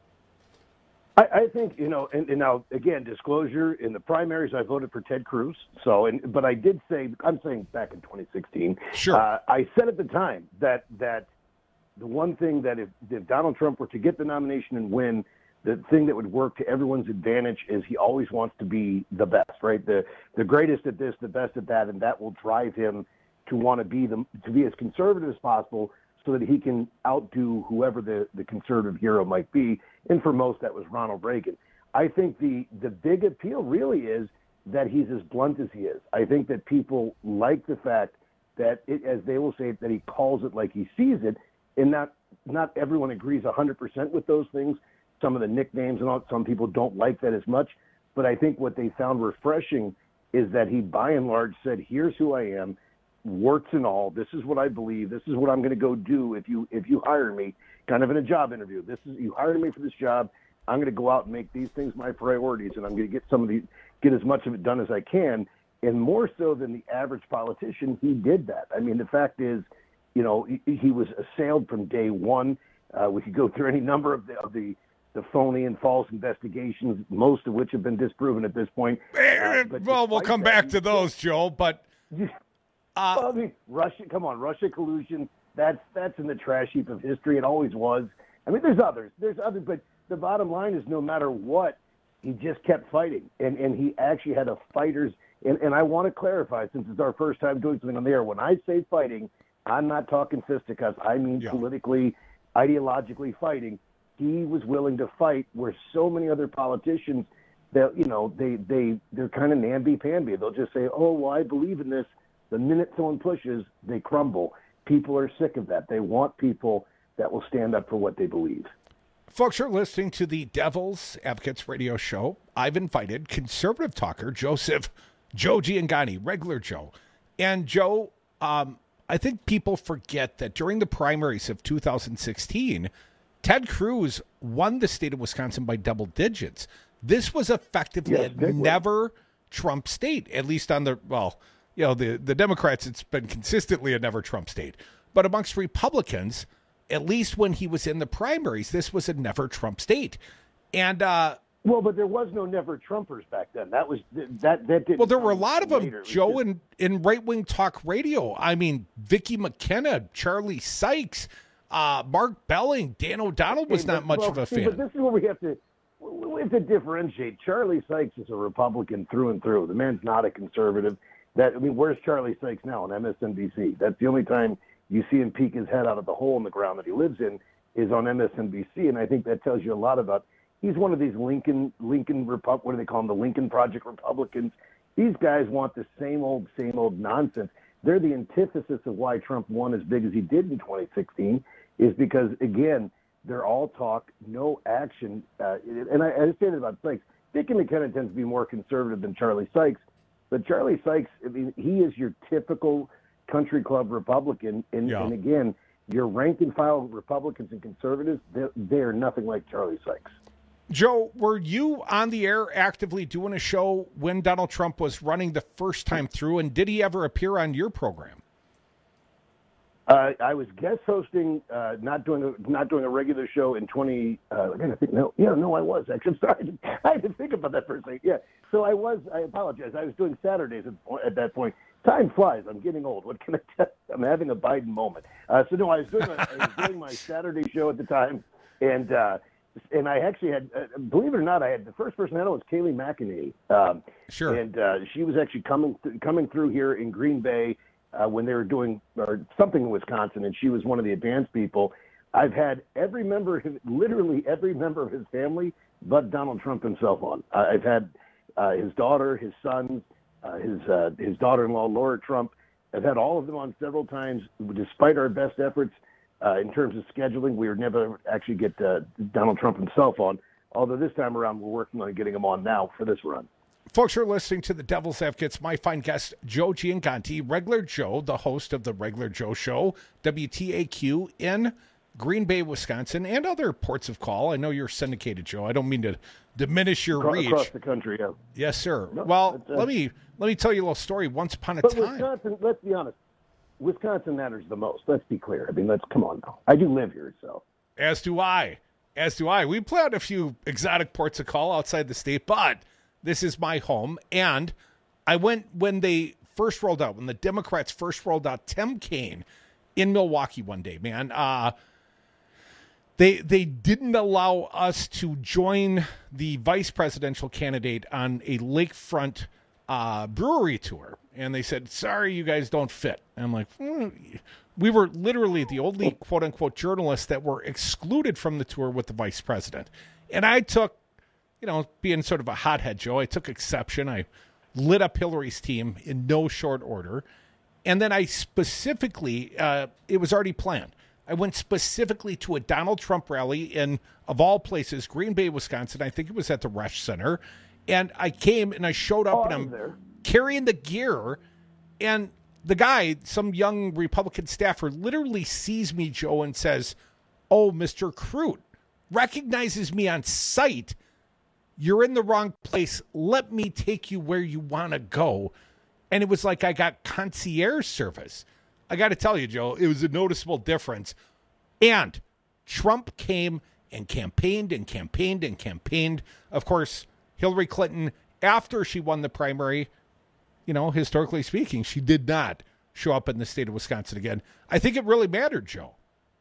I, I think, you know, and, and now, again, disclosure, in the primaries, I voted for Ted Cruz. So, and, but I did say, I'm saying back in twenty sixteen, Sure. uh, I said at the time that that the one thing that if, if Donald Trump were to get the nomination and win, the thing that would work to everyone's advantage is he always wants to be the best, right? The the greatest at this, the best at that, and that will drive him to want to be the to be as conservative as possible so that he can outdo whoever the, the conservative hero might be. And for most, that was Ronald Reagan. I think the the big appeal really is that he's as blunt as he is. I think that people like the fact that, it, as they will say, that he calls it like he sees it. And not not everyone agrees one hundred percent with those things. Some of the nicknames and all, some people don't like that as much. But I think what they found refreshing is that he, by and large, said, here's who I am, warts and all. This is what I believe. This is what I'm going to go do if you if you hire me, kind of in a job interview. This is you hired me for this job. I'm going to go out and make these things my priorities, and I'm going to get some of the get as much of it done as I can. And more so than the average politician, he did that. I mean, the fact is, you know, he, he was assailed from day one. Uh, we could go through any number of the, of the the phony and false investigations, most of which have been disproven at this point. Uh, well, we'll come back to those, Joe. But uh, well, I mean, Russia, come on, Russia collusion. That's that's in the trash heap of history. It always was. I mean, there's others. There's others, but the bottom line is, no matter what, he just kept fighting, and and he actually had a fighter's And, and I want to clarify, since it's our first time doing something on the air, when I say fighting, I'm not talking fisticuffs. I mean yeah. politically, ideologically fighting. He was willing to fight where so many other politicians that, you know, they, they, they're kind of namby-pamby. They'll just say, oh, well, I believe in this. The minute someone pushes, they crumble. People are sick of that. They want people that will stand up for what they believe. Folks, you're listening to the Devil's Advocates radio show. I've invited conservative talker Joseph Joe Giangani, regular Joe. And Joe, um, I think people forget that during the primaries of two thousand sixteen, Ted Cruz won the state of Wisconsin by double digits. This was effectively yes, a never Trump state, at least on the, well, you know, the, the Democrats, it's been consistently a never Trump state. But amongst Republicans, at least when he was in the primaries, this was a never Trump state. And, uh, well, but there was no never Trumpers back then. That was, that, that didn't. Well, there were a lot of them, Joe, just... in, in right-wing talk radio. I mean, Vicky McKenna, Charlie Sykes, uh, Mark Belling, Dan O'Donnell was okay, not much well, of a see, fan. But this is where we have to, we have to differentiate. Charlie Sykes is a Republican through and through. The man's not a conservative. That I mean, where's Charlie Sykes now on M S N B C? That's the only time you see him peek his head out of the hole in the ground that he lives in is on M S N B C, and I think that tells you a lot about. He's one of these Lincoln Lincoln Repub. What do they call them? The Lincoln Project Republicans. These guys want the same old, same old nonsense. They're the antithesis of why Trump won as big as he did in twenty sixteen. Is because again, they're all talk, no action. Uh, and I, I say that about Sykes. Vicky McKenna tends to be more conservative than Charlie Sykes. But Charlie Sykes, I mean, he is your typical country club Republican. And, yeah. and again, your rank and file Republicans and conservatives, they're, they're nothing like Charlie Sykes. Joe, were you on the air actively doing a show when Donald Trump was running the first time through? And did he ever appear on your program? Uh, I was guest hosting, uh, not doing a, not doing a regular show in twenty. Uh, I gotta think. No, yeah, no, I was actually. I'm sorry, I had to think about that for a second. Yeah, so I was. I apologize. I was doing Saturdays at, at that point. Time flies. I'm getting old. What can I tell you? I'm having a Biden moment. Uh, so no, I was doing. My, I was doing my Saturday show at the time, and uh, and I actually had, uh, believe it or not, I had the first person I had was Kayleigh McEnany. Um, sure. And uh, she was actually coming th- coming through here in Green Bay. Uh, when they were doing or something in Wisconsin, and she was one of the advanced people. I've had every member, of his, literally every member of his family, but Donald Trump himself on. Uh, I've had uh, his daughter, his sons, uh, his uh, his daughter-in-law, Laura Trump. I've had all of them on several times. Despite our best efforts uh, in terms of scheduling, we were never actually get uh, Donald Trump himself on. Although this time around, we're working on getting him on now for this run. Folks, you're listening to the Devil's Advocates. My fine guest, Joe Giangani, Regular Joe, the host of the Regular Joe Show, W T A Q in Green Bay, Wisconsin, and other ports of call. I know you're syndicated, Joe. I don't mean to diminish your across, reach. Across the country, yeah. Yes, sir. No, well, uh, let me let me tell you a little story. Once upon a but time. Wisconsin, let's be honest, Wisconsin matters the most. Let's be clear. I mean, let's come on now. I do live here, so. As do I. As do I. We play out a few exotic ports of call outside the state, but this is my home, and I went when they first rolled out, when the Democrats first rolled out Tim Kaine in Milwaukee one day, man. Uh, they they didn't allow us to join the vice presidential candidate on a lakefront uh, brewery tour, and they said, sorry, you guys don't fit. And I'm like, mm. We were literally the only quote-unquote journalists that were excluded from the tour with the vice president. And I took, you know, being sort of a hothead, Joe, I took exception. I lit up Hillary's team in no short order. And then I specifically, uh, it was already planned. I went specifically to a Donald Trump rally in, of all places, Green Bay, Wisconsin. I think it was at the Resch Center. And I came and I showed up oh, and I'm there. carrying the gear. And the guy, some young Republican staffer, literally sees me, Joe, and says, oh, Mister Crute, recognizes me on sight. You're in the wrong place. Let me take you where you want to go. And it was like I got concierge service. I got to tell you, Joe, it was a noticeable difference. And Trump came and campaigned and campaigned and campaigned. Of course, Hillary Clinton, after she won the primary, you know, historically speaking, she did not show up in the state of Wisconsin again. I think it really mattered, Joe.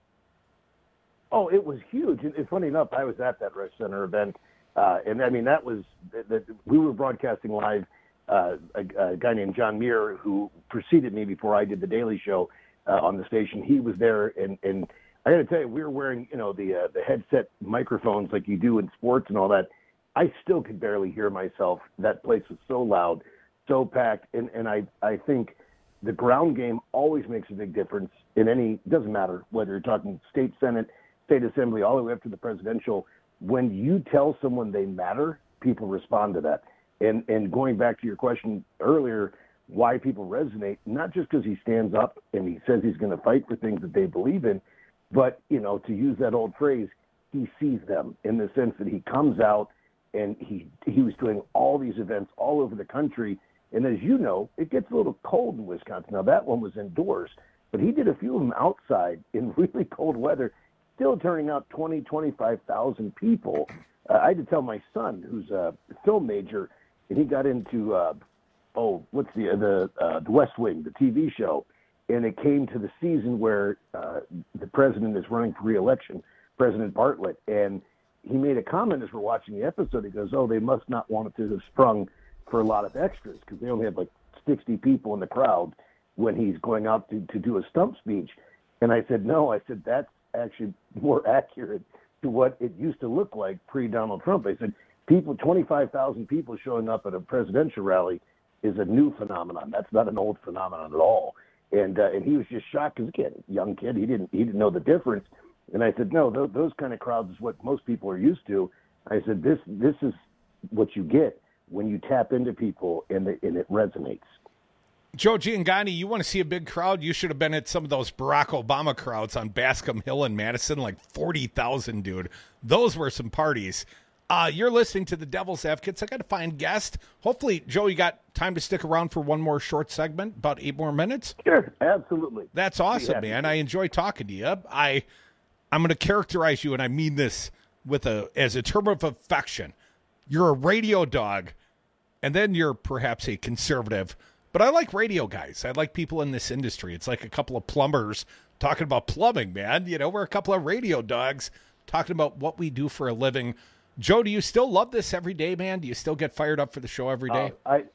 Oh, it was huge. And funny enough, I was at that Resch Center event. Uh, and I mean, that was that we were broadcasting live uh, a, a guy named John Muir, who preceded me before I did the Daily Show uh, on the station. He was there, and, and I got to tell you, we were wearing, you know, the uh, the headset microphones like you do in sports and all that. I still could barely hear myself. That place was so loud, so packed, and, and I, I think the ground game always makes a big difference in any, doesn't matter whether you're talking state senate, state assembly, all the way up to the presidential. When you tell someone they matter, people respond to that. And and going back to your question earlier, why people resonate, not just because he stands up and he says he's going to fight for things that they believe in, but, you know, to use that old phrase, he sees them in the sense that he comes out and he he was doing all these events all over the country. And as you know, it gets a little cold in Wisconsin. Now, that one was indoors, but he did a few of them outside in really cold weather, still turning out twenty, twenty-five thousand people. Uh, I had to tell my son, who's a film major, and he got into, uh, oh, what's the, the, uh, the West Wing, the T V show. And it came to the season where uh, the president is running for re-election, President Bartlett. And he made a comment as we're watching the episode. He goes, oh, they must not want it to have sprung for a lot of extras because they only had like sixty people in the crowd when he's going out to, to do a stump speech. And I said, no, I said, that's actually more accurate to what it used to look like pre-Donald Trump. I said, people, twenty-five thousand people showing up at a presidential rally is a new phenomenon. That's not an old phenomenon at all. And uh, and he was just shocked because, again, young kid, he didn't he didn't know the difference. And I said, no, those, those kind of crowds is what most people are used to. I said, this this is what you get when you tap into people and, the, and it resonates. Joe Giangani, you want to see a big crowd? You should have been at some of those Barack Obama crowds on Bascom Hill in Madison, like forty thousand, dude. Those were some parties. Uh, you're listening to the Devil's Advocates. I got to find guest. Hopefully, Joe, you got time to stick around for one more short segment, about eight more minutes? Sure, absolutely. That's awesome, man. I enjoy talking to you. I, I'm going to characterize you, and I mean this with a as a term of affection. You're a radio dog, and then you're perhaps a conservative. But I like radio guys. I like people in this industry. It's like a couple of plumbers talking about plumbing, man. You know, we're a couple of radio dogs talking about what we do for a living. Joe, do you still love this every day, man? Do you still get fired up for the show every day? Uh, I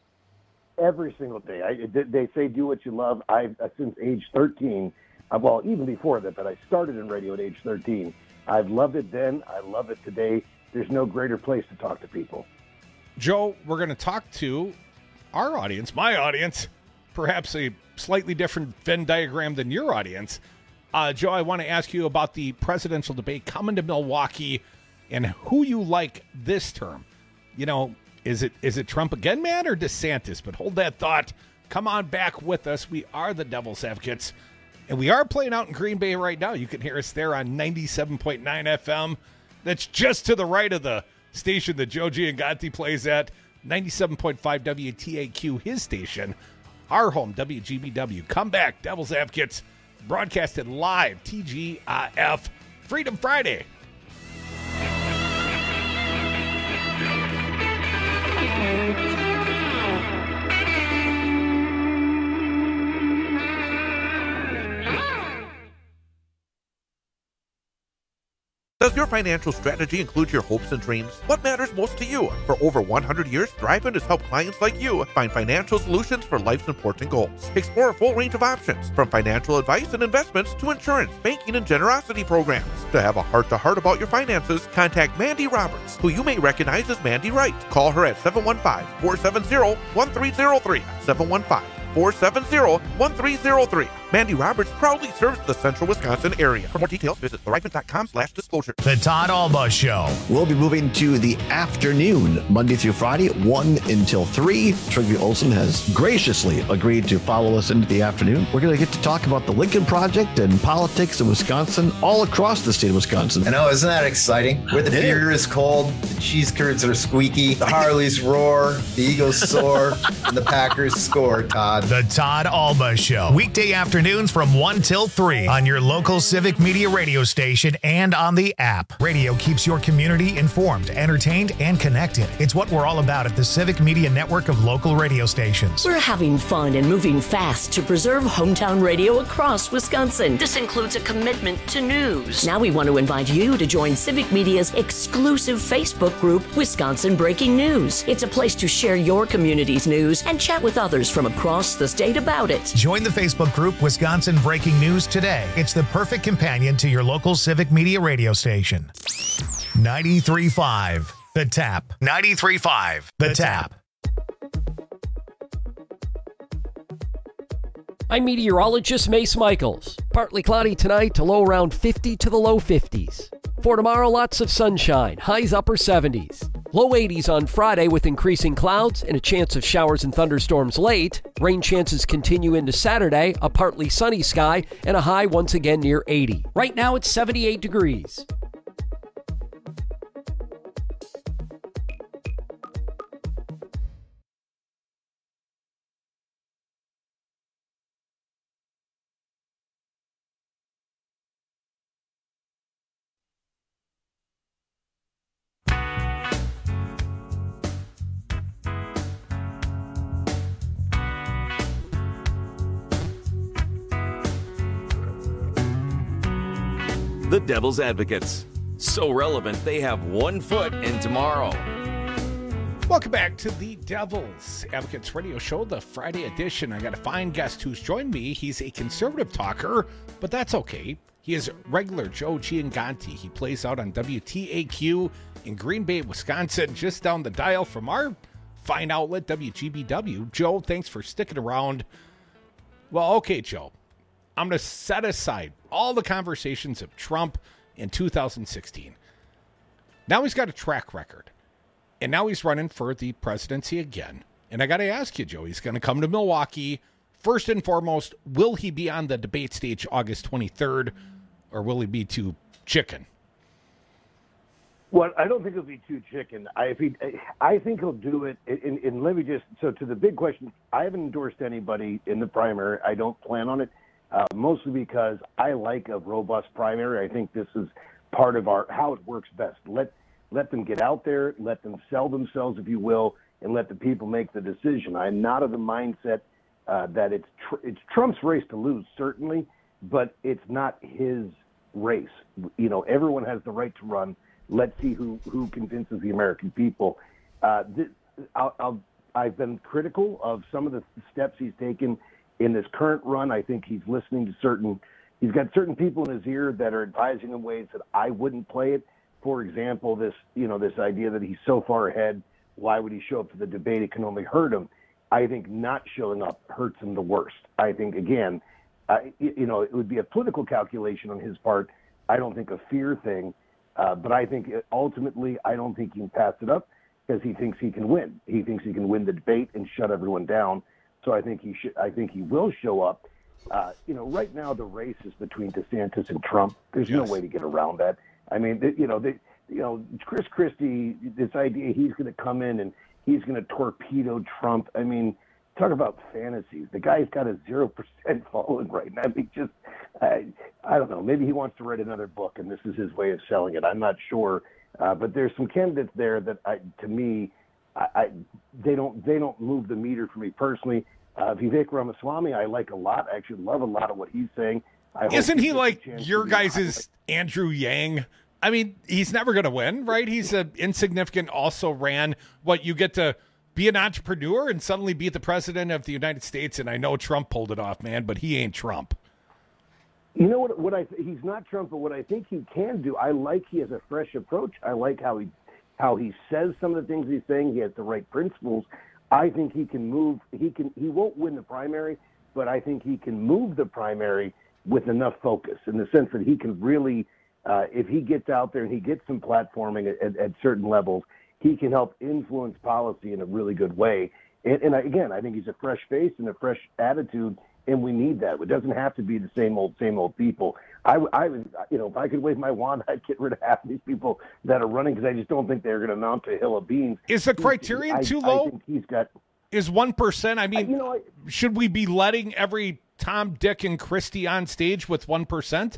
every single day. I, they say do what you love. I've since age thirteen. Uh, well, even before that, but I started in radio at age thirteen. I've loved it then. I love it today. There's no greater place to talk to people. Joe, we're going to talk to our audience, my audience, perhaps a slightly different Venn diagram than your audience. Uh, Joe, I want to ask you about the presidential debate coming to Milwaukee and who you like this term. You know, is it is it Trump again, man, or DeSantis? But hold that thought. Come on back with us. We are the Devil's Advocates, and we are playing out in Green Bay right now. You can hear us there on ninety-seven point nine F M. That's just to the right of the station that Joe Giangani plays at, ninety-seven point five W T A Q, his station. Our home, W G B W. Come back, Devil's Advocates, broadcasted live, T G I F, Freedom Friday. Does your financial strategy include your hopes and dreams? What matters most to you? For over one hundred years, Thrivent has helped clients like you find financial solutions for life's important goals. Explore a full range of options, from financial advice and investments to insurance, banking, and generosity programs. To have a heart-to-heart about your finances, contact Mandy Roberts, who you may recognize as Mandy Wright. Call her at seven one five, four seven zero, one three zero three, seven one five, four seven zero, one three zero three. Mandy Roberts proudly serves the central Wisconsin area. For more details, visit thrivent.com slash disclosure. The Todd Alba Show. We'll be moving to the afternoon, Monday through Friday, one until three. Trygve Olsen has graciously agreed to follow us into the afternoon. We're going to get to talk about the Lincoln Project and politics in Wisconsin, all across the state of Wisconsin. I know, isn't that exciting? Where the beer is cold, the cheese curds are squeaky, the Harleys roar, the Eagles soar, and the Packers score, Todd. The Todd Alba Show. Weekday afternoon afternoons from one till three on your local Civic Media radio station and on the app. Radio keeps your community informed, entertained, and connected. It's what we're all about at the Civic Media network of local radio stations. We're having fun and moving fast to preserve hometown radio across Wisconsin. This includes a commitment to news. Now we want to invite you to join Civic Media's exclusive Facebook group, Wisconsin Breaking News. It's a place to share your community's news and chat with others from across the state about it. Join the Facebook group Wisconsin Breaking News today. It's the perfect companion to your local Civic Media radio station. ninety-three point five The Tap. ninety-three point five The Tap. I'm meteorologist Mace Michaels. Partly cloudy tonight to low around fifty to the low fifties. For tomorrow, lots of sunshine, highs upper seventies. Low eighties on Friday with increasing clouds and a chance of showers and thunderstorms late. Rain chances continue into Saturday, a partly sunny sky, and a high once again near eighty. Right now it's seventy-eight degrees. The Devil's Advocates. So relevant, they have one foot in tomorrow. Welcome back to the Devil's Advocates radio show, the Friday edition. I got a fine guest who's joined me. He's a conservative talker, but that's okay. He is regular Joe Gianganti. He plays out on W T A Q in Green Bay, Wisconsin, just down the dial from our fine outlet, W G B W. Joe, thanks for sticking around. Well, okay, Joe. I'm going to set aside all the conversations of Trump in two thousand sixteen. Now he's got a track record. And now he's running for the presidency again. And I got to ask you, Joe, he's going to come to Milwaukee. First and foremost, will he be on the debate stage August twenty-third, or will he be too chicken? Well, I don't think he'll be too chicken. I, if he, I think he'll do it. And, and let me just, so to the big question, I haven't endorsed anybody in the primary. I don't plan on it. Uh, mostly because I like a robust primary. I think this is part of our how it works best. Let let them get out there, let them sell themselves, if you will, and let the people make the decision. I'm not of the mindset uh, that it's tr- it's Trump's race to lose, certainly, but it's not his race. You know, everyone has the right to run. Let's see who, who convinces the American people. Uh, this, I'll, I'll, I've been critical of some of the steps he's taken in this current run. I think he's listening to certain, he's got certain people in his ear that are advising him ways that I wouldn't play it. For example, this, you know, this idea that he's so far ahead, why would he show up to the debate? It can only hurt him. I think not showing up hurts him the worst. I think, again, uh, you know, it would be a political calculation on his part. I don't think a fear thing, uh, but I think ultimately, I don't think he can pass it up because he thinks he can win. He thinks he can win the debate and shut everyone down. So I think he should. I think he will show up. Uh, you know, right now the race is between DeSantis and Trump. There's yes. no way to get around that. I mean, they, you know, they, you know, Chris Christie. This idea he's going to come in and he's going to torpedo Trump. I mean, talk about fantasies. The guy's got a zero percent following right now. I mean, just I, I don't know. Maybe he wants to write another book, and this is his way of selling it. I'm not sure. Uh, but there's some candidates there that, I, to me, I, I they don't they don't move the meter for me personally. Uh, Vivek Ramaswamy, I like a lot. I actually love a lot of what he's saying. I Isn't he like your guys' Andrew Yang? I mean, he's never going to win, right? He's a insignificant, also ran what you get to be an entrepreneur and suddenly be the president of the United States. And I know Trump pulled it off, man, but he ain't Trump. You know what? What I he's not Trump, but what I think he can do, I like he has a fresh approach. I like how he how he says some of the things he's saying. He has the right principles. I think he can move. He can. He won't win the primary, but I think he can move the primary with enough focus in the sense that he can really, uh, if he gets out there and he gets some platforming at, at, at certain levels, he can help influence policy in a really good way. And, and I, again, I think he's a fresh face and a fresh attitude, and we need that. It doesn't have to be the same old, same old people. I, I you know, if I could wave my wand, I'd get rid of half of these people that are running because I just don't think they're going to amount to a hill of beans. Is the criterion I, too low? I think he's got. Is one percent? I mean, I, you know, I, should we be letting every Tom, Dick, and Christie on stage with one percent?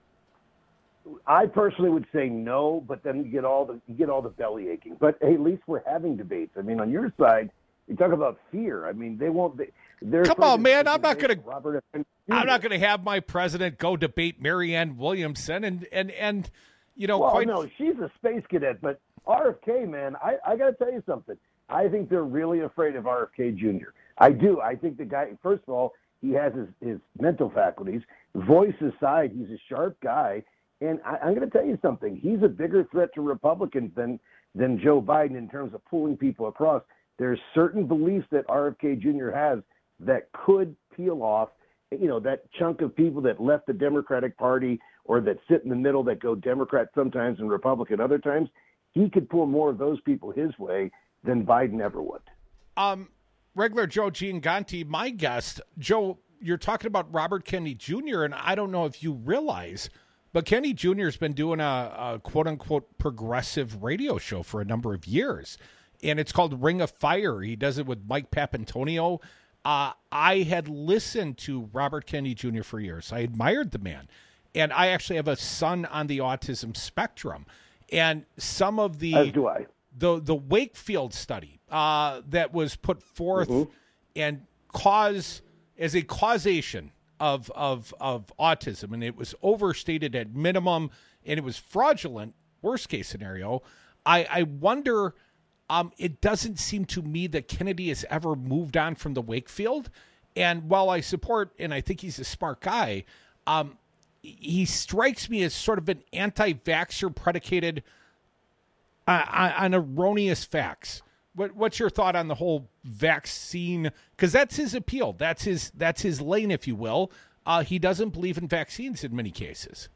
I personally would say no, but then you get all the you get all the belly aching. But hey, at least we're having debates. I mean, on your side, you talk about fear. I mean, they won't. They, they're Come on, man! I'm not going to. Robert F. I'm not going to have my president go debate Marianne Williamson, and and and you know, well, quite. no, she's a space cadet, but R F K, man, I I got to tell you something. I think they're really afraid of R F K Junior I do. I think the guy. First of all, he has his his mental faculties. Voice aside, he's a sharp guy. And I, I'm going to tell you something. He's a bigger threat to Republicans than than Joe Biden in terms of pulling people across. There's certain beliefs that R F K Junior has that could peel off, you know, that chunk of people that left the Democratic Party or that sit in the middle that go Democrat sometimes and Republican other times. He could pull more of those people his way than Biden ever would. Um, regular Joe Gianganti, my guest. Joe, you're talking about Robert Kennedy Junior, and I don't know if you realize – but Kennedy Junior has been doing a, a quote-unquote progressive radio show for a number of years, and it's called Ring of Fire. He does it with Mike Papantonio. Uh, I had listened to Robert Kennedy Junior for years. I admired the man, and I actually have a son on the autism spectrum. And some of the As do I. the the Wakefield study uh, that was put forth mm-hmm. and cause as a causation of of of autism, and it was overstated at minimum, and it was fraudulent, worst case scenario. I, I wonder, um, it doesn't seem to me that Kennedy has ever moved on from the Wakefield. And while I support, and I think he's a smart guy, um, he strikes me as sort of an anti-vaxxer predicated uh, on erroneous facts. What, what's your thought on the whole vaccine? Because that's his appeal. That's his that's his lane, if you will. Uh, he doesn't believe in vaccines in many cases.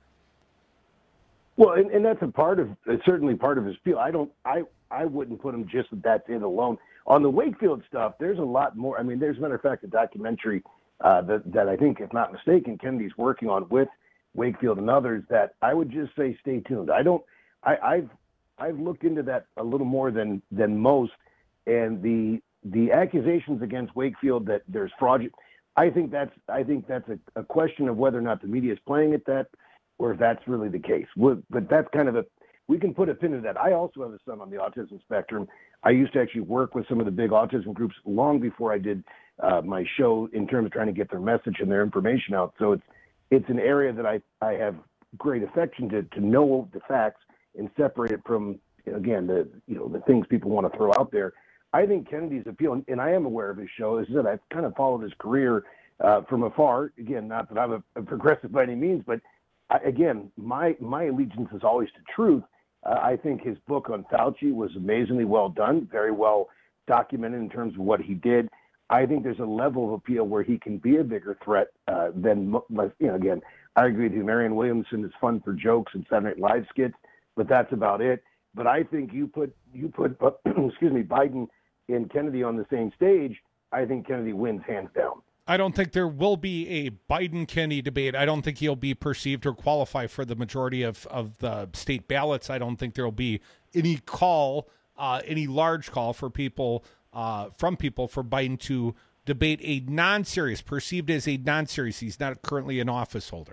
Well, and, and that's a part of certainly part of his appeal. I don't. I I wouldn't put him just that's it alone. On the Wakefield stuff, there's a lot more. I mean, there's a matter of fact a documentary uh, that that I think, if not mistaken, Kennedy's working on with Wakefield and others. That I would just say stay tuned. I don't. I, I've I've looked into that a little more than than most. And the the accusations against Wakefield that there's fraud, I think that's I think that's a, a question of whether or not the media is playing at that, or if that's really the case. But that's kind of a we can put a pin in that. I also have a son on the autism spectrum. I used to actually work with some of the big autism groups long before I did uh, my show in terms of trying to get their message and their information out. So it's it's an area that I I have great affection to to know the facts and separate it from, again, the you know the things people want to throw out there. I think Kennedy's appeal, and I am aware of his show, is that I've kind of followed his career uh, from afar. Again, not that I'm a, a progressive by any means, but I, again, my my allegiance is always to truth. Uh, I think his book on Fauci was amazingly well done, very well documented in terms of what he did. I think there's a level of appeal where he can be a bigger threat uh, than, you know, again, I agree with you. Marianne Williamson is fun for jokes and Saturday Night Live skits, but that's about it. But I think you put, you put excuse me, Biden and Kennedy on the same stage, I think Kennedy wins hands down. I don't think there will be a Biden-Kennedy debate. I don't think he'll be perceived or qualify for the majority of, of the state ballots. I don't think there will be any call, uh, any large call for people, uh, from people for Biden to debate a non-serious, perceived as a non-serious. He's not currently an office holder.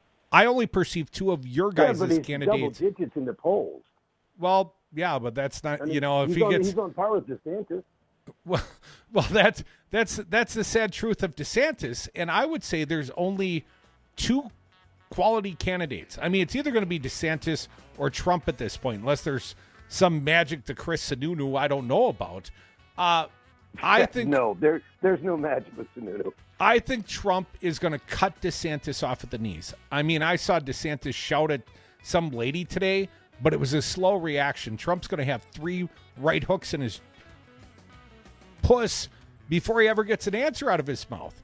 I only perceive two of your guys' yeah, but he's candidates. Double digits in the polls. Well, yeah, but that's not, I mean, you know, if he's he on, gets. He's on par with DeSantis. Well, well, that's that's that's the sad truth of DeSantis, and I would say there's only two quality candidates. I mean, it's either going to be DeSantis or Trump at this point, unless there's some magic to Chris Sununu I don't know about. Uh, I think no, there there's no magic with Sununu. I think Trump is going to cut DeSantis off at the knees. I mean, I saw DeSantis shout at some lady today, but it was a slow reaction. Trump's going to have three right hooks in his puss before he ever gets an answer out of his mouth.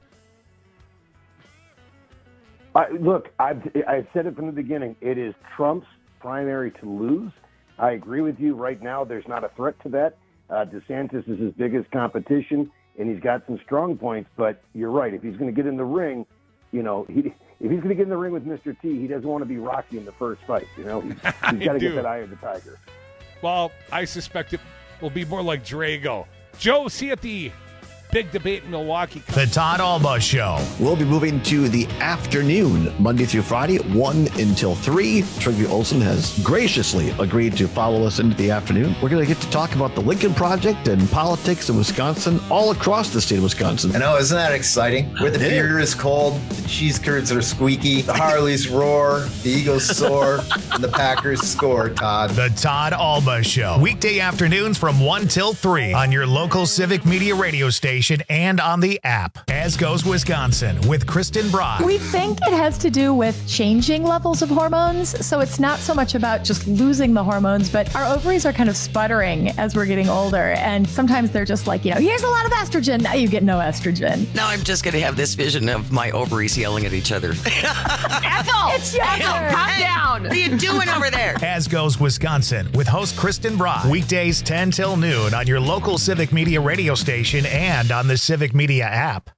I, look, I've, I've said it from the beginning. It is Trump's primary to lose. I agree with you. Right now, there's not a threat to that. Uh, DeSantis is his biggest competition, and he's got some strong points. But you're right. If he's going to get in the ring, you know, he, if he's going to get in the ring with Mister T, he doesn't want to be Rocky in the first fight. You know, he's, he's got to get that eye of the tiger. Well, I suspect it will be more like Drago. Joe, see you at the Big debate in Milwaukee. The Todd Alba Show. We'll be moving to the afternoon, Monday through Friday, one until three. Trygve Olsen has graciously agreed to follow us into the afternoon. We're going to get to talk about the Lincoln Project and politics in Wisconsin, all across the state of Wisconsin. I know, isn't that exciting? Where the beer is cold, the cheese curds are squeaky, the Harleys roar, the Eagles soar, and the Packers score, Todd. The Todd Alba Show. Weekday afternoons from one till three on your local Civic Media radio station and on the app. As Goes Wisconsin with Kristen Brock. We think it has to do with changing levels of hormones. So it's not so much about just losing the hormones, but our ovaries are kind of sputtering as we're getting older. And sometimes they're just like, you know, here's a lot of estrogen. Now you get no estrogen. Now I'm just going to have this vision of my ovaries yelling at each other. Ethel! It's Ethel! Calm Hey, down! What are you doing over there? As Goes Wisconsin with host Kristen Brock. Weekdays ten till noon on your local Civic Media radio station and on the Civic Media app.